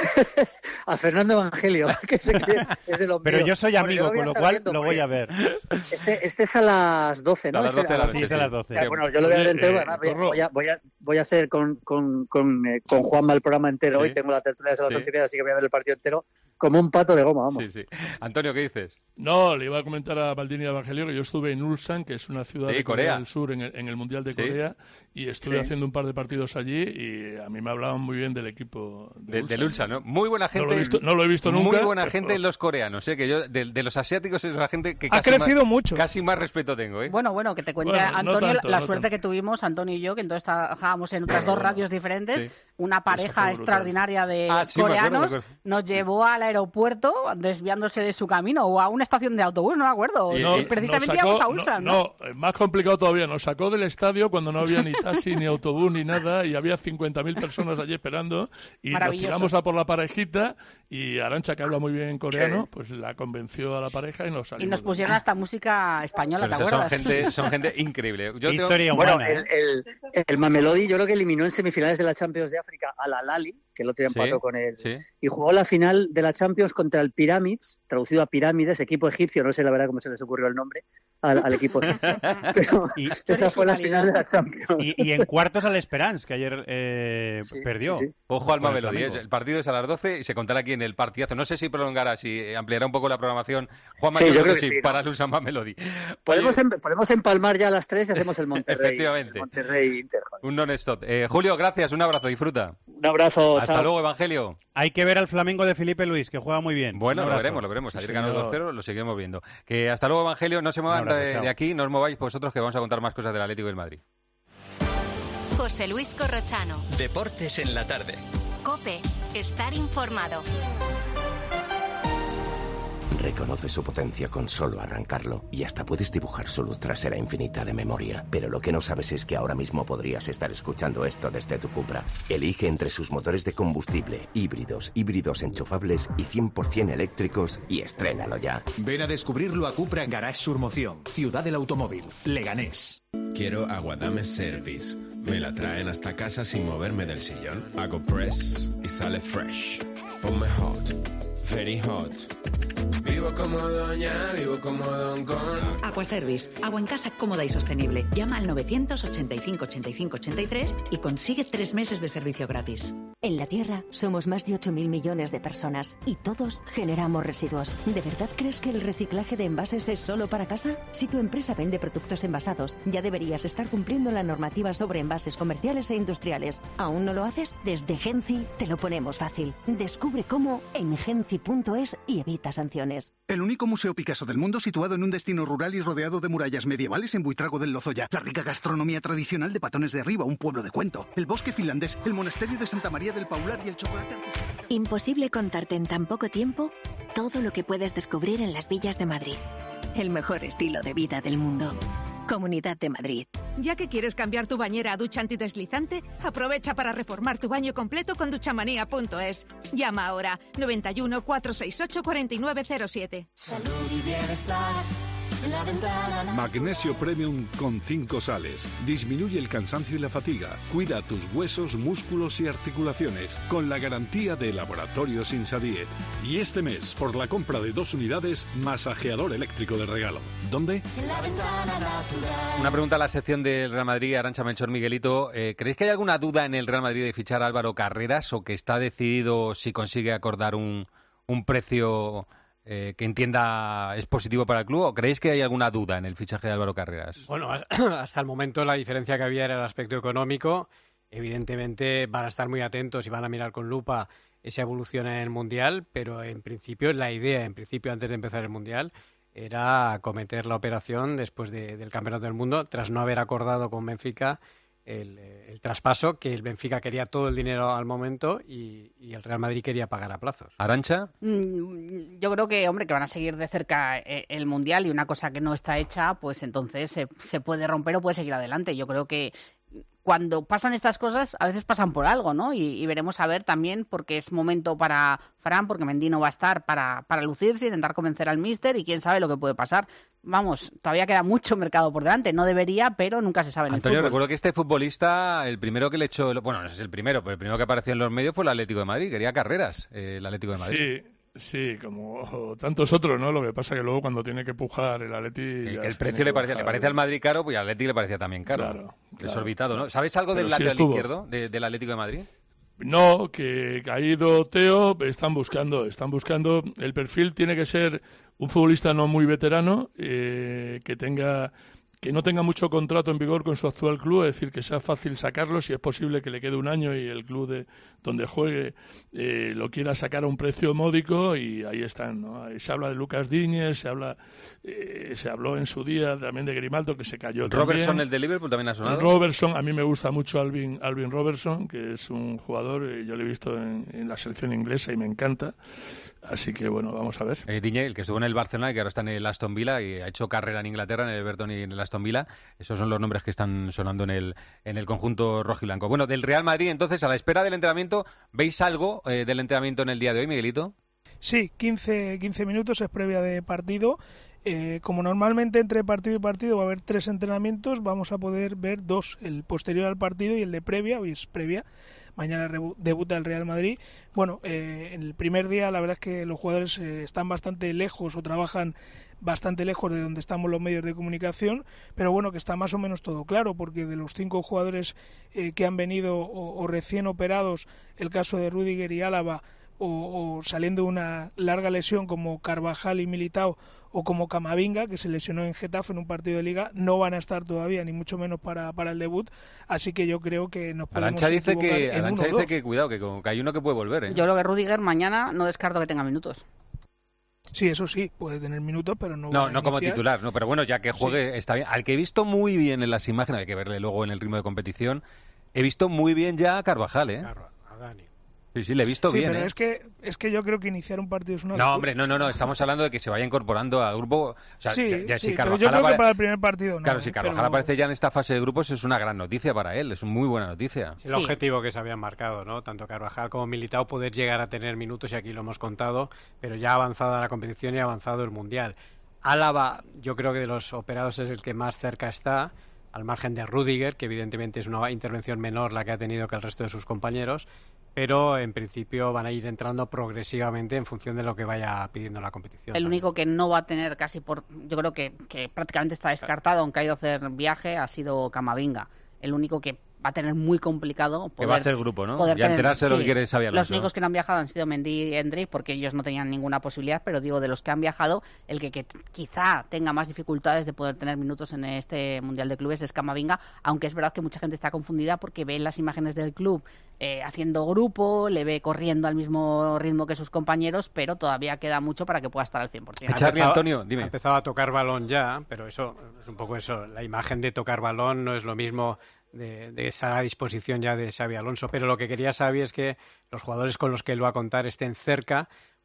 A Fernando Evangelio, que es de, que es de los Pero míos. yo soy Bueno, amigo, yo voy a con lo estar cual viendo, lo voy porque a ver. Este, este es a las doce, ¿no? A las Ese- doce de la noche, Sí, es a las doce. Ya, bueno, yo lo voy a ver Oye, entero, eh, además, voy, a- Corro. voy, a, voy, a, voy a hacer con, con, con, eh, con Juanma el programa entero Sí. hoy, tengo la tertulia de las Sí. once y media, así que voy a ver el partido entero como un pato de goma, vamos. Sí, sí. Antonio, ¿qué dices? No, le iba a comentar a Maldini y a Evangelio que yo estuve en Ulsan, que es una ciudad Sí, de Corea, Corea. del Sur, en el, en el Mundial de Sí. Corea, y estuve Sí. haciendo un par de partidos allí y a mí me hablaban muy bien del equipo de, De- del Ulsan, ¿no? Muy buena No gente. lo he visto, no lo he visto nunca. Muy buena pero- gente en los coreanos, ¿eh? Que yo, de, de los asiáticos es la gente que Ha casi crecido más, mucho. Casi más respeto tengo, ¿eh? Bueno, bueno, que te cuente Bueno, no Antonio tanto, la no suerte tanto. que tuvimos, Antonio y yo, que entonces trabajábamos en otras dos radios diferentes, Sí. una pareja fue brutal. extraordinaria de Ah, sí, me acuerdo, coreanos, me acuerdo. nos llevó al aeropuerto desviándose de su camino o a una estación de autobús, no me acuerdo. Y- No, y- Precisamente nos sacó- íbamos a Ulsan, ¿no? no, no, más complicado todavía. Nos sacó del estadio cuando no había ni taxi, ni autobús, ni nada, y había cincuenta mil personas allí esperando. Y nos Maravilloso. tiramos a por la parejita. Y Arantxa, que habla muy bien coreano, Sí. pues la convenció a la pareja y nos Y salimos. nos de- pusieron hasta música española, Pero ¿te eso son acuerdas? gente, son gente increíble. Yo tengo- Historia Bueno, humana. el, el, el Mamelodi yo creo que eliminó en semifinales de la Champions de África al Al-Ahly, que el otro día Sí, empató con él, sí. y jugó la final de la Champions contra el Pyramids, traducido a Pirámides, equipo egipcio, no sé la verdad cómo se les ocurrió el nombre al, al equipo egipcio, pero Y, esa fue la final de la Champions. y, y en cuartos al Esperance, que ayer eh, Sí, perdió. sí, sí. Ojo al Con el Mamelodi, Flamengo. ¿eh? El partido es a las doce y se contará aquí en el partidazo. No sé si prolongará, si ampliará un poco la programación. Juanma, Sí, yo yo creo creo que que sí, sí, ¿no? para el Ulsan Mamelodi. Podemos, Oye, em- podemos empalmar ya a las tres y hacemos el Monterrey. Efectivamente. el Monterrey Inter. joder. un non-stop. Eh, Julio, gracias, un abrazo, disfruta. Un abrazo. Hasta chao. luego, Evangelio. Hay que ver al Flamengo de Felipe Luis, que juega muy bien. Bueno, Un lo abrazo. veremos, lo veremos. Sí, Ayer ganó señor. dos cero, lo seguimos viendo. Que hasta luego, Evangelio. No se muevan Un abrazo, de, chao. de aquí, no os mováis vosotros, que vamos a contar más cosas del Atlético y del Madrid. José Luis Corrochano. Deportes en la tarde. Cope. Estar informado. Reconoce su potencia con solo arrancarlo y hasta puedes dibujar su luz trasera infinita de memoria. Pero lo que no sabes es que ahora mismo podrías estar escuchando esto desde tu Cupra. Elige entre sus motores de combustible, híbridos, híbridos enchufables y cien por ciento eléctricos y estrénalo ya. Ven a descubrirlo a Cupra Garage Surmoción, Ciudad del Automóvil, Leganés. Quiero Aguadame Service. Me la traen hasta casa sin moverme del sillón. Hago press y sale fresh. Ponme hot, very hot. Vivo como doña, vivo como Don Con. Aquaservice, agua en casa cómoda y sostenible. Llama al novecientos ochenta y cinco ochenta y cinco ochenta y tres y consigue tres meses de servicio gratis. En la Tierra somos más de ocho mil millones de personas y todos generamos residuos. ¿De verdad crees que el reciclaje de envases es solo para casa? Si tu empresa vende productos envasados, ya deberías estar cumpliendo la normativa sobre envases comerciales e industriales. ¿Aún no lo haces? Desde Genci te lo ponemos fácil. Descubre cómo en genci punto es y evita sanciones. El único museo Picasso del mundo situado en un destino rural y rodeado de murallas medievales en Buitrago del Lozoya. La rica gastronomía tradicional de Patones de Arriba, un pueblo de cuento. El bosque finlandés, el monasterio de Santa María del Paular y el chocolate artesanal. Imposible contarte en tan poco tiempo todo lo que puedes descubrir en las villas de Madrid. El mejor estilo de vida del mundo. Comunidad de Madrid. Ya que quieres cambiar tu bañera a ducha antideslizante, aprovecha para reformar tu baño completo con duchamanía punto es. Llama ahora noventa y uno, cuatrocientos sesenta y ocho, cuarenta y nueve cero siete. Salud y bienestar La Ventana. Magnesio Premium con cinco sales. Disminuye el cansancio y la fatiga. Cuida tus huesos, músculos y articulaciones. Con la garantía de Laboratorios Insadiet. Y este mes, por la compra de dos unidades, masajeador eléctrico de regalo. ¿Dónde? La Ventana Natural. Una pregunta a la sección del Real Madrid, Arantxa Melchor, Miguelito. Eh, ¿Creéis que hay alguna duda en el Real Madrid de fichar a Álvaro Carreras o que está decidido si consigue acordar un, un precio eh, que entienda es positivo para el club? ¿O creéis que hay alguna duda en el fichaje de Álvaro Carreras? Bueno, hasta el momento la diferencia que había era el aspecto económico. Evidentemente van a estar muy atentos y van a mirar con lupa esa evolución en el Mundial, pero en principio la idea, en principio antes de empezar el Mundial, era acometer la operación después de, del Campeonato del Mundo, tras no haber acordado con Benfica el, el traspaso, que el Benfica quería todo el dinero al momento y, y el Real Madrid quería pagar a plazos. ¿Arantxa? Mm, yo creo que, hombre, que van a seguir de cerca el Mundial y una cosa que no está hecha, pues entonces se, se puede romper o puede seguir adelante. Yo creo que cuando pasan estas cosas, a veces pasan por algo, ¿no? Y, y veremos a ver también, porque es momento para Fran, porque Mendy no va a estar para, para lucirse, intentar convencer al míster y quién sabe lo que puede pasar. Vamos, todavía queda mucho mercado por delante. No debería, pero nunca se sabe en Antonio, el fútbol. recuerdo que este futbolista, el primero que le echó, bueno, no es el primero, pero el primero que apareció en los medios fue el Atlético de Madrid. Quería Carreras, eh, el Atlético de Madrid. Sí. Sí, como tantos otros, ¿no? Lo que pasa que luego cuando tiene que pujar el Atleti... El, que el precio le parece, le parece al Madrid caro, pues al Atleti le parecía también caro. Claro, claro. Desorbitado, ¿no? ¿Sabes algo del lateral izquierdo de, del Atlético de Madrid? No, que ha ido Teo, están buscando, están buscando... El perfil tiene que ser un futbolista no muy veterano, eh, que tenga... que no tenga mucho contrato en vigor con su actual club, es decir, que sea fácil sacarlo, si es posible que le quede un año y el club de donde juegue eh, lo quiera sacar a un precio módico, y ahí están, ¿no? Ahí se habla de Lucas Diñez, se habla eh, se habló en su día también de Grimaldo, que se cayó Robertson, también. El de Liverpool, también ha sonado. Robertson, a mí me gusta mucho Alvin, Alvin Robertson, que es un jugador, eh, yo lo he visto en, en la selección inglesa y me encanta. Así que, bueno, vamos a ver. Eh, Diñé, el que estuvo en el Barcelona y que ahora está en el Aston Villa y ha hecho carrera en Inglaterra, en el Everton y en el Aston Villa. Esos son los nombres que están sonando en el, en el conjunto rojiblanco. Bueno, del Real Madrid, entonces, a la espera del entrenamiento, ¿veis algo eh, del entrenamiento en el día de hoy, Miguelito? Sí, quince, quince minutos es previa de partido. Eh, como normalmente entre partido y partido va a haber tres entrenamientos, vamos a poder ver dos, el posterior al partido y el de previa, hoy es previa. Mañana debuta el Real Madrid. Bueno, eh, en el primer día la verdad es que los jugadores eh, están bastante lejos o trabajan bastante lejos de donde estamos los medios de comunicación, pero bueno, que está más o menos todo claro, porque de los cinco jugadores eh, que han venido o, o recién operados, el caso de Rüdiger y Álava, o, o saliendo de una larga lesión como Carvajal y Militao, o como Camavinga, que se lesionó en Getafe en un partido de Liga, no van a estar todavía, ni mucho menos para, para el debut, así que yo creo que nos podemos Arantxa dice que en Arantxa uno, dice que cuidado, que, que hay uno que puede volver, ¿eh? Yo creo que Rüdiger mañana no descarto que tenga minutos. Sí, eso sí, puede tener minutos, pero no No, no como titular, no, pero bueno, ya que juegue, sí. Está bien. Al que he visto muy bien en las imágenes, hay que verle luego en el ritmo de competición, he visto muy bien ya a Carvajal, ¿eh? Claro, a Dani. Sí, sí, le he visto sí, bien. Pero ¿eh? es que es que yo creo que iniciar un partido es una. No, hombre, no, no, no. Estamos hablando de que se vaya incorporando al grupo. O sea, sí, ya, ya, sí si pero yo creo apare... que para el primer partido no. Claro, si Carvajal pero... aparece ya en esta fase de grupos es una gran noticia para él. Es una muy buena noticia. Es el sí. objetivo que se habían marcado, ¿no? Tanto Carvajal como Militao poder llegar a tener minutos, y aquí lo hemos contado, pero ya ha avanzado la competición y ha avanzado el Mundial. Álava, yo creo que de los operados es el que más cerca está, al margen de Rüdiger, que evidentemente es una intervención menor la que ha tenido que el resto de sus compañeros, pero en principio van a ir entrando progresivamente en función de lo que vaya pidiendo la competición. El también. único que no va a tener casi por... Yo creo que, que prácticamente está descartado, aunque ha ido a hacer viaje, ha sido Camavinga. El único que va a tener muy complicado poder, que va a ser grupo, ¿no? Ya enterarse de sí, lo que quiere Xabi Alonso. Los únicos que no han viajado han sido Mendy y Endrick, porque ellos no tenían ninguna posibilidad, pero digo, de los que han viajado, el que, que quizá tenga más dificultades de poder tener minutos en este Mundial de Clubes es Camavinga, aunque es verdad que mucha gente está confundida porque ve las imágenes del club eh, haciendo grupo, le ve corriendo al mismo ritmo que sus compañeros, pero todavía queda mucho para que pueda estar al cien por ciento. Charly, Antonio, dime. Ha empezado a tocar balón ya, pero eso es un poco eso. La imagen de tocar balón no es lo mismo de, de estar a disposición ya de Xabi Alonso, pero lo que quería Xabi es que los jugadores con los que él va a contar estén cerca,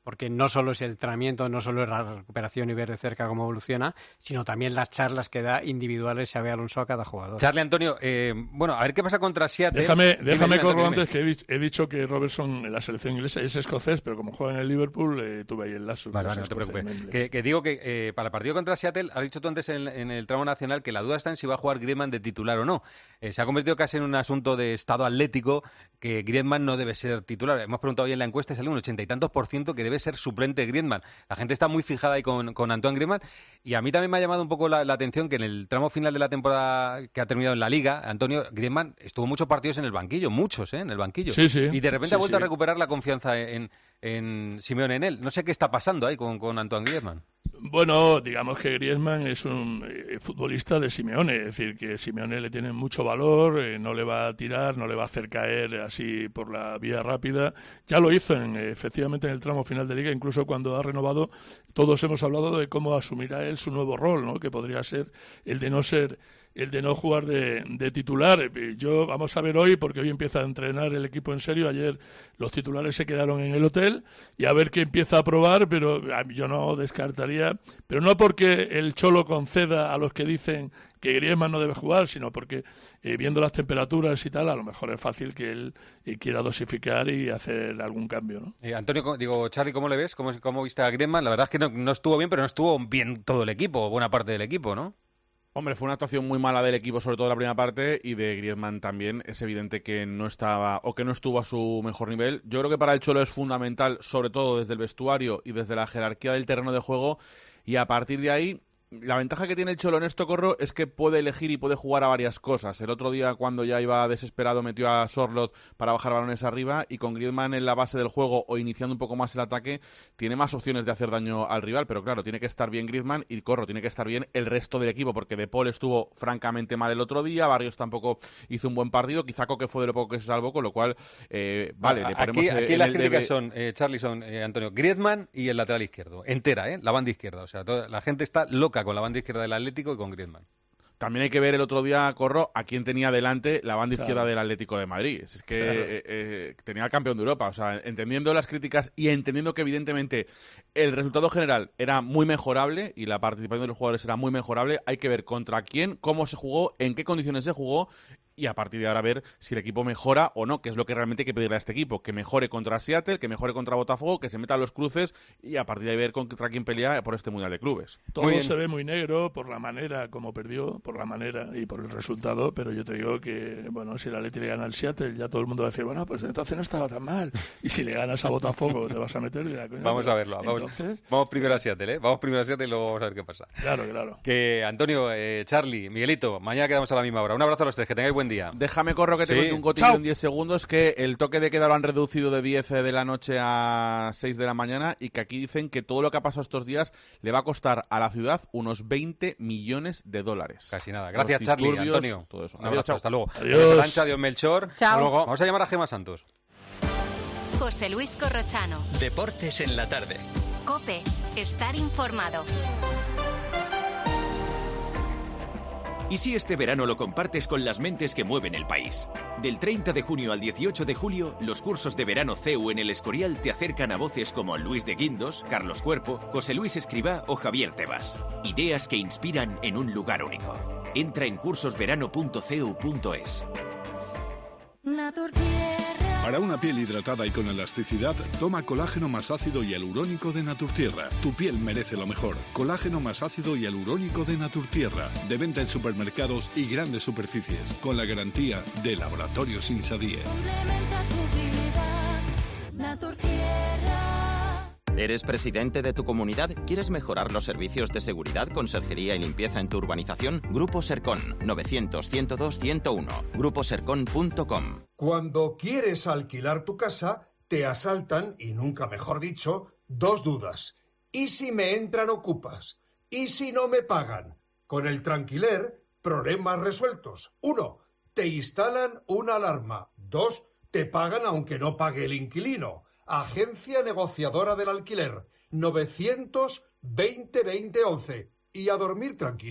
porque no solo es el entrenamiento, no solo es la recuperación y ver de cerca cómo evoluciona, sino también las charlas que da individuales Xabi Alonso a cada jugador. Charlie, Antonio, eh, bueno, a ver qué pasa contra Seattle. Déjame, déjame corro antes, que he, he dicho que Robertson en la selección inglesa es escocés, pero como juega en el Liverpool, eh, tuve ahí el lazo. Vale, vale, no te preocupes. Que, que digo que eh, para el partido contra Seattle, has dicho tú antes en, en el tramo nacional que la duda está en si va a jugar Griezmann de titular o no. Eh, se ha convertido casi en un asunto de estado atlético que Griezmann no debe ser titular. Hemos preguntado hoy en la encuesta y salió un ochenta y tantos por ciento que debe ser suplente Griezmann. La gente está muy fijada ahí con, con Antoine Griezmann, y a mí también me ha llamado un poco la, la atención que en el tramo final de la temporada que ha terminado en la Liga, Antonio Griezmann estuvo muchos partidos en el banquillo, muchos, ¿eh? En el banquillo. Sí, sí. Y de repente sí, ha vuelto sí. a recuperar la confianza en, en Simeone en él. No sé qué está pasando ahí con, con Antoine Griezmann. Bueno, digamos que Griezmann es un eh, futbolista de Simeone, es decir, que Simeone le tiene mucho valor, eh, no le va a tirar, no le va a hacer caer así por la vía rápida. Ya lo hizo en, eh, efectivamente en el tramo final de Liga, incluso cuando ha renovado, todos hemos hablado de cómo asumirá él su nuevo rol, ¿no? Que podría ser el de no ser el de no jugar de, de titular. Yo vamos a ver hoy, porque hoy empieza a entrenar el equipo en serio. Ayer los titulares se quedaron en el hotel y a ver qué empieza a probar, pero yo no descartaría, pero no porque el Cholo conceda a los que dicen que Griezmann no debe jugar, sino porque eh, viendo las temperaturas y tal, a lo mejor es fácil que él eh, quiera dosificar y hacer algún cambio, ¿no? Eh, Antonio, digo, Charly, ¿cómo le ves? ¿Cómo, cómo viste a Griezmann? La verdad es que no, no estuvo bien, pero no estuvo bien todo el equipo, buena parte del equipo, ¿no? Hombre, fue una actuación muy mala del equipo, sobre todo la primera parte, y de Griezmann también. Es evidente que no estaba o que no estuvo a su mejor nivel. Yo creo que para el Cholo es fundamental, sobre todo desde el vestuario y desde la jerarquía del terreno de juego, y a partir de ahí, la ventaja que tiene el Cholo en esto, Corro, es que puede elegir y puede jugar a varias cosas. El otro día, cuando ya iba desesperado, metió a Sorloth para bajar balones arriba, y con Griezmann en la base del juego o iniciando un poco más el ataque, tiene más opciones de hacer daño al rival. Pero claro, tiene que estar bien Griezmann y, Corro, tiene que estar bien el resto del equipo, porque De Paul estuvo francamente mal el otro día, Barrios tampoco hizo un buen partido, quizá Coque fue de lo poco que se salvó, con lo cual, eh, vale, le ponemos... Aquí, aquí en las el críticas debe... son, eh, Charly, son, eh, Antonio, Griezmann y el lateral izquierdo, entera, ¿eh? La banda izquierda. O sea, toda, la gente está loca con la banda izquierda de la Atlético y con Griezmann. También hay que ver el otro día, Corro, a quién tenía delante la banda izquierda Claro. del Atlético de Madrid. Es que Claro. eh, eh, tenía al campeón de Europa. O sea, entendiendo las críticas y entendiendo que evidentemente el resultado general era muy mejorable y la participación de los jugadores era muy mejorable, hay que ver contra quién, cómo se jugó, en qué condiciones se jugó, y a partir de ahora ver si el equipo mejora o no, que es lo que realmente hay que pedirle a este equipo, que mejore contra Seattle, que mejore contra Botafogo, que se meta a los cruces, y a partir de ahí ver contra quién pelea por este Mundial de Clubes. Todo se ve muy negro por la manera como perdió, por la manera y por el resultado, pero yo te digo que, bueno, si el Atleti le gana al Seattle, ya todo el mundo va a decir, bueno, pues entonces no estaba tan mal. Y si le ganas a Botafogo, te vas a meter de la coña. Vamos pero, a verlo. Vamos, entonces... vamos primero a Seattle, ¿eh? Vamos primero a Seattle y luego vamos a ver qué pasa. Claro, claro. Que Antonio, eh, Charly, Miguelito, mañana quedamos a la misma hora. Un abrazo a los tres, que tengáis buen día. Déjame, Corro, que te Sí. cuente un cotillo en diez segundos, que el toque de queda lo han reducido de diez de la noche a seis de la mañana, y que aquí dicen que todo lo que ha pasado estos días le va a costar a la ciudad unos veinte millones de dólares. Casi nada. Gracias, Charly, Antonio. Todo eso. Un abrazo, Adiós, hasta luego. Adiós. Adiós, Arancha, adiós, Melchor. Chao. Hasta luego. Vamos a llamar a Gemma Santos. José Luis Corrochano. Deportes en la tarde. COPE. Estar informado. ¿Y si este verano lo compartes con las mentes que mueven el país? Del treinta de junio al dieciocho de julio, los cursos de verano C E U en el Escorial te acercan a voces como Luis de Guindos, Carlos Cuerpo, José Luis Escribá o Javier Tebas. Ideas que inspiran en un lugar único. Entra en cursosverano punto c e u punto es. Para una piel hidratada y con elasticidad, toma colágeno más ácido y hialurónico de Naturtierra. Tu piel merece lo mejor. Colágeno más ácido y hialurónico de Naturtierra. De venta en supermercados y grandes superficies. Con la garantía de Laboratorios Insadie. ¿Eres presidente de tu comunidad? ¿Quieres mejorar los servicios de seguridad, conserjería y limpieza en tu urbanización? Grupo Sercon, novecientos, ciento dos, ciento uno. grupo sercon punto com. Cuando quieres alquilar tu casa, te asaltan, y nunca mejor dicho, dos dudas. ¿Y si me entran ocupas? ¿Y si no me pagan? Con el Tranquiler, problemas resueltos. Uno, te instalan una alarma. Dos, te pagan aunque no pague el inquilino. Agencia negociadora del alquiler. novecientos, veinte, veinte, once. ¿Y a dormir tranquilo?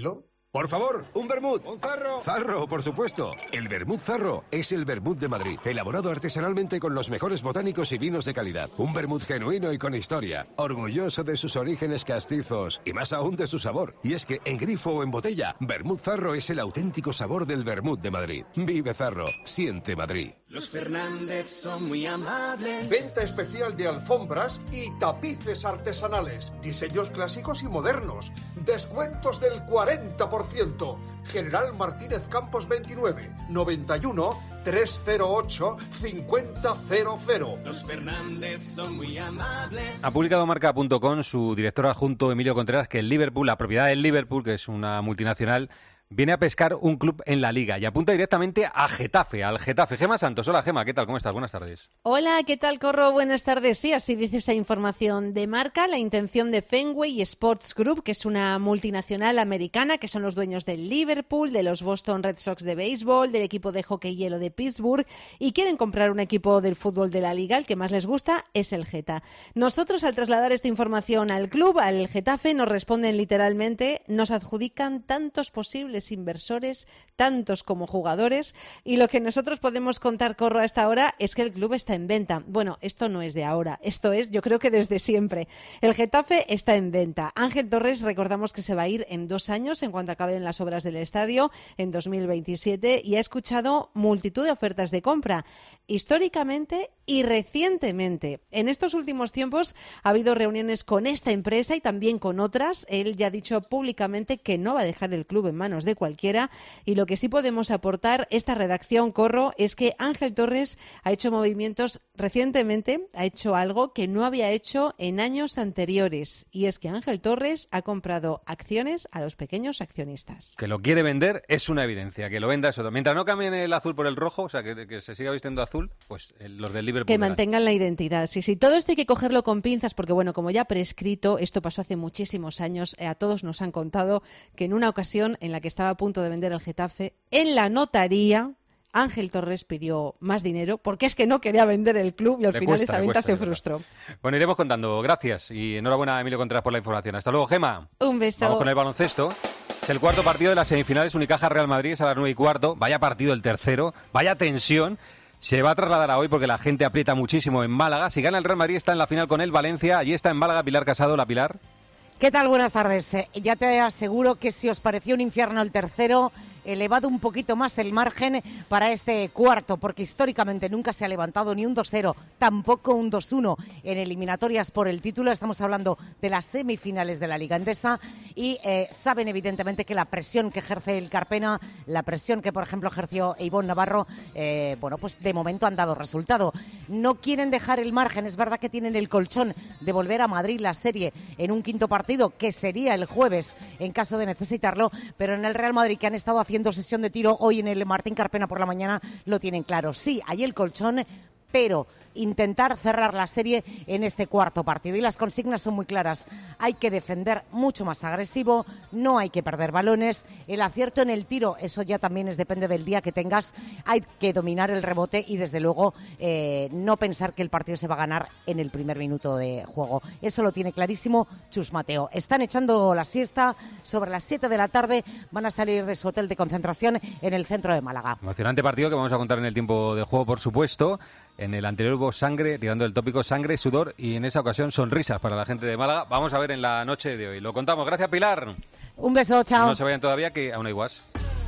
Por favor, un vermut. Un zarro. Zarro, por supuesto. El vermut Zarro es el vermut de Madrid, elaborado artesanalmente con los mejores botánicos y vinos de calidad. Un vermut genuino y con historia, orgulloso de sus orígenes castizos y más aún de su sabor. Y es que en grifo o en botella, vermut Zarro es el auténtico sabor del vermut de Madrid. Vive Zarro, siente Madrid. Los Fernández son muy amables. Venta especial de alfombras y tapices artesanales. Diseños clásicos y modernos. Descuentos del cuarenta por ciento. General Martínez Campos veintinueve, noventa y uno, trescientos ocho, cincuenta cero cero. Los Fernández son muy amables. Ha publicado Marca punto com su director adjunto Emilio Contreras que el Liverpool, la propiedad del Liverpool, que es una multinacional, viene a pescar un club en la Liga y apunta directamente a Getafe, al Getafe. Gema Santos, hola Gema, ¿qué tal? ¿Cómo estás? Buenas tardes. Hola, ¿qué tal, Corro? Buenas tardes. Sí, así dice esa información de Marca, la intención de Fenway Sports Group, que es una multinacional americana, que son los dueños del Liverpool, de los Boston Red Sox de béisbol, del equipo de hockey hielo de Pittsburgh, y quieren comprar un equipo del fútbol de la Liga. El que más les gusta es el Geta. Nosotros, al trasladar esta información al club, al Getafe, nos responden literalmente, nos adjudican tantos posibles inversores, tantos como jugadores, y lo que nosotros podemos contar, Corro, a esta hora es que el club está en venta. Bueno, esto no es de ahora, esto es, yo creo que desde siempre. El Getafe está en venta. Ángel Torres, recordamos que se va a ir en dos años, en cuanto acaben las obras del estadio, en dos mil veintisiete, y ha escuchado multitud de ofertas de compra, históricamente y recientemente. En estos últimos tiempos ha habido reuniones con esta empresa y también con otras. Él ya ha dicho públicamente que no va a dejar el club en manos de cualquiera, y lo que sí podemos aportar esta redacción, Corro, es que Ángel Torres ha hecho movimientos recientemente, ha hecho algo que no había hecho en años anteriores, y es que Ángel Torres ha comprado acciones a los pequeños accionistas. Que lo quiere vender es una evidencia, que lo venda eso. Mientras no cambien el azul por el rojo, o sea, que, que se siga vistiendo azul, pues eh, los del Liverpool... Que mantengan la identidad. Sí, sí, todo esto hay que cogerlo con pinzas, porque bueno, como ya prescrito, esto pasó hace muchísimos años, eh, a todos nos han contado que en una ocasión en la que estaba a punto de vender el Getafe, en la notaría, Ángel Torres pidió más dinero porque es que no quería vender el club y al le final cuesta, esa venta cuesta, se frustró. Bueno, iremos contando. Gracias y enhorabuena, Emilio Contreras, por la información. Hasta luego, Gema. Un beso. Vamos con el baloncesto. Es el cuarto partido de las semifinales Unicaja Real Madrid, es a las nueve y cuarto. Vaya partido el tercero, vaya tensión. Se va a trasladar a hoy porque la gente aprieta muchísimo en Málaga. Si gana el Real Madrid está en la final con el Valencia. Allí está en Málaga Pilar Casado. La Pilar. ¿Qué tal? Buenas tardes. Eh, ya te aseguro que si os pareció un infierno el tercero, elevado un poquito más el margen para este cuarto, porque históricamente nunca se ha levantado ni un dos cero, tampoco un dos uno en eliminatorias por el título. Estamos hablando de las semifinales de la Liga Endesa y eh, saben evidentemente que la presión que ejerce el Carpena, la presión que por ejemplo ejerció Ivonne Navarro, eh, bueno, pues de momento han dado resultado. No quieren dejar el margen, es verdad que tienen el colchón de volver a Madrid la serie en un quinto partido, que sería el jueves en caso de necesitarlo, pero en el Real Madrid, que han estado haciendo sesión de tiro hoy en el Martín Carpena por la mañana, lo tienen claro. Sí, hay el colchón, pero intentar cerrar la serie en este cuarto partido. Y las consignas son muy claras. Hay que defender mucho más agresivo, no hay que perder balones. El acierto en el tiro, eso ya también es, depende del día que tengas. Hay que dominar el rebote y, desde luego, eh, no pensar que el partido se va a ganar en el primer minuto de juego. Eso lo tiene clarísimo Chus Mateo. Están echando la siesta. Sobre las siete de la tarde van a salir de su hotel de concentración en el centro de Málaga. Emocionante partido que vamos a contar en el tiempo de juego, por supuesto. En el anterior hubo sangre, tirando el tópico, sangre, sudor y en esa ocasión sonrisas para la gente de Málaga. Vamos a ver en la noche de hoy. Lo contamos. Gracias, Pilar. Un beso, chao. No se vayan todavía, que aún hay guas.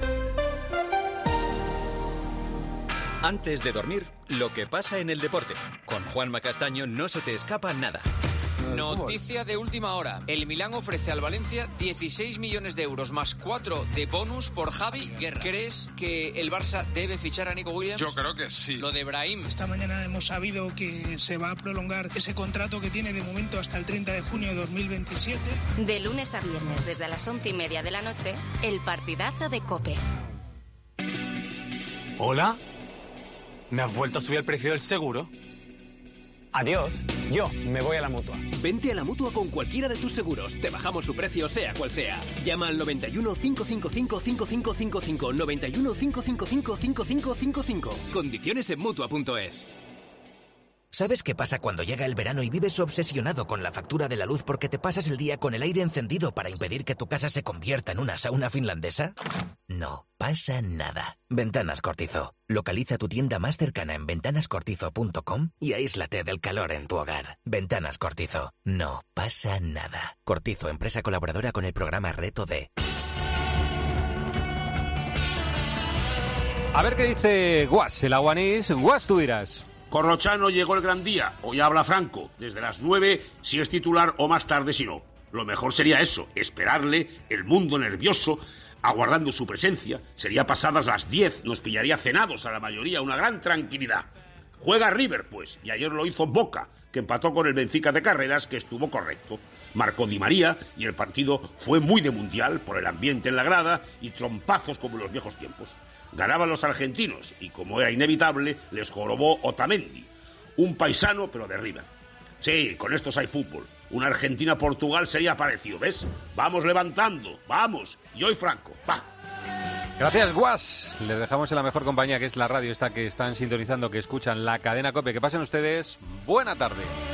Antes de dormir, lo que pasa en el deporte. Con Juanma Castaño no se te escapa nada. Noticia de última hora. El Milán ofrece al Valencia dieciséis millones de euros más cuatro de bonus por Javi Guerra. ¿Crees que el Barça debe fichar a Nico Williams? Yo creo que sí. Lo de Brahim. Esta mañana hemos sabido que se va a prolongar ese contrato que tiene de momento hasta el treinta de junio de dos mil veintisiete. De lunes a viernes, desde las once y media de la noche, el partidazo de COPE. ¿Hola? ¿Me has vuelto a subir el precio del seguro? Adiós, yo me voy a la Mutua. Vente a la Mutua con cualquiera de tus seguros. Te bajamos su precio, sea cual sea. Llama al noventa y uno, cinco cinco cinco, cinco cinco cinco cinco, noventa y uno, cinco cinco cinco, cinco cinco cinco cinco. Condiciones en Mutua punto es. ¿Sabes qué pasa cuando llega el verano y vives obsesionado con la factura de la luz porque te pasas el día con el aire encendido para impedir que tu casa se convierta en una sauna finlandesa? No pasa nada. Ventanas Cortizo. Localiza tu tienda más cercana en ventanas cortizo punto com y aíslate del calor en tu hogar. Ventanas Cortizo. No pasa nada. Cortizo, empresa colaboradora con el programa Reto D. A ver qué dice Guas, el aguanís. Guas, tú dirás. Corrochano llegó el gran día. Hoy habla Franco. Desde las nueve, si es titular o más tarde si no. Lo mejor sería eso, esperarle, el mundo nervioso, aguardando su presencia. Sería pasadas las diez, nos pillaría cenados a la mayoría, una gran tranquilidad. Juega River, pues, y ayer lo hizo Boca, que empató con el Benfica de Carreras, que estuvo correcto. Marcó Di María y el partido fue muy de mundial por el ambiente en la grada y trompazos como en los viejos tiempos. Ganaban los argentinos y, como era inevitable, les jorobó Otamendi. Un paisano, pero de River. Sí, con estos hay fútbol. Una Argentina-Portugal sería parecido, ¿ves? Vamos levantando, vamos. Y hoy Franco, va. Gracias, Guas. Les dejamos en la mejor compañía, que es la radio esta que están sintonizando, que escuchan la cadena COPE. Que pasen ustedes buena tarde.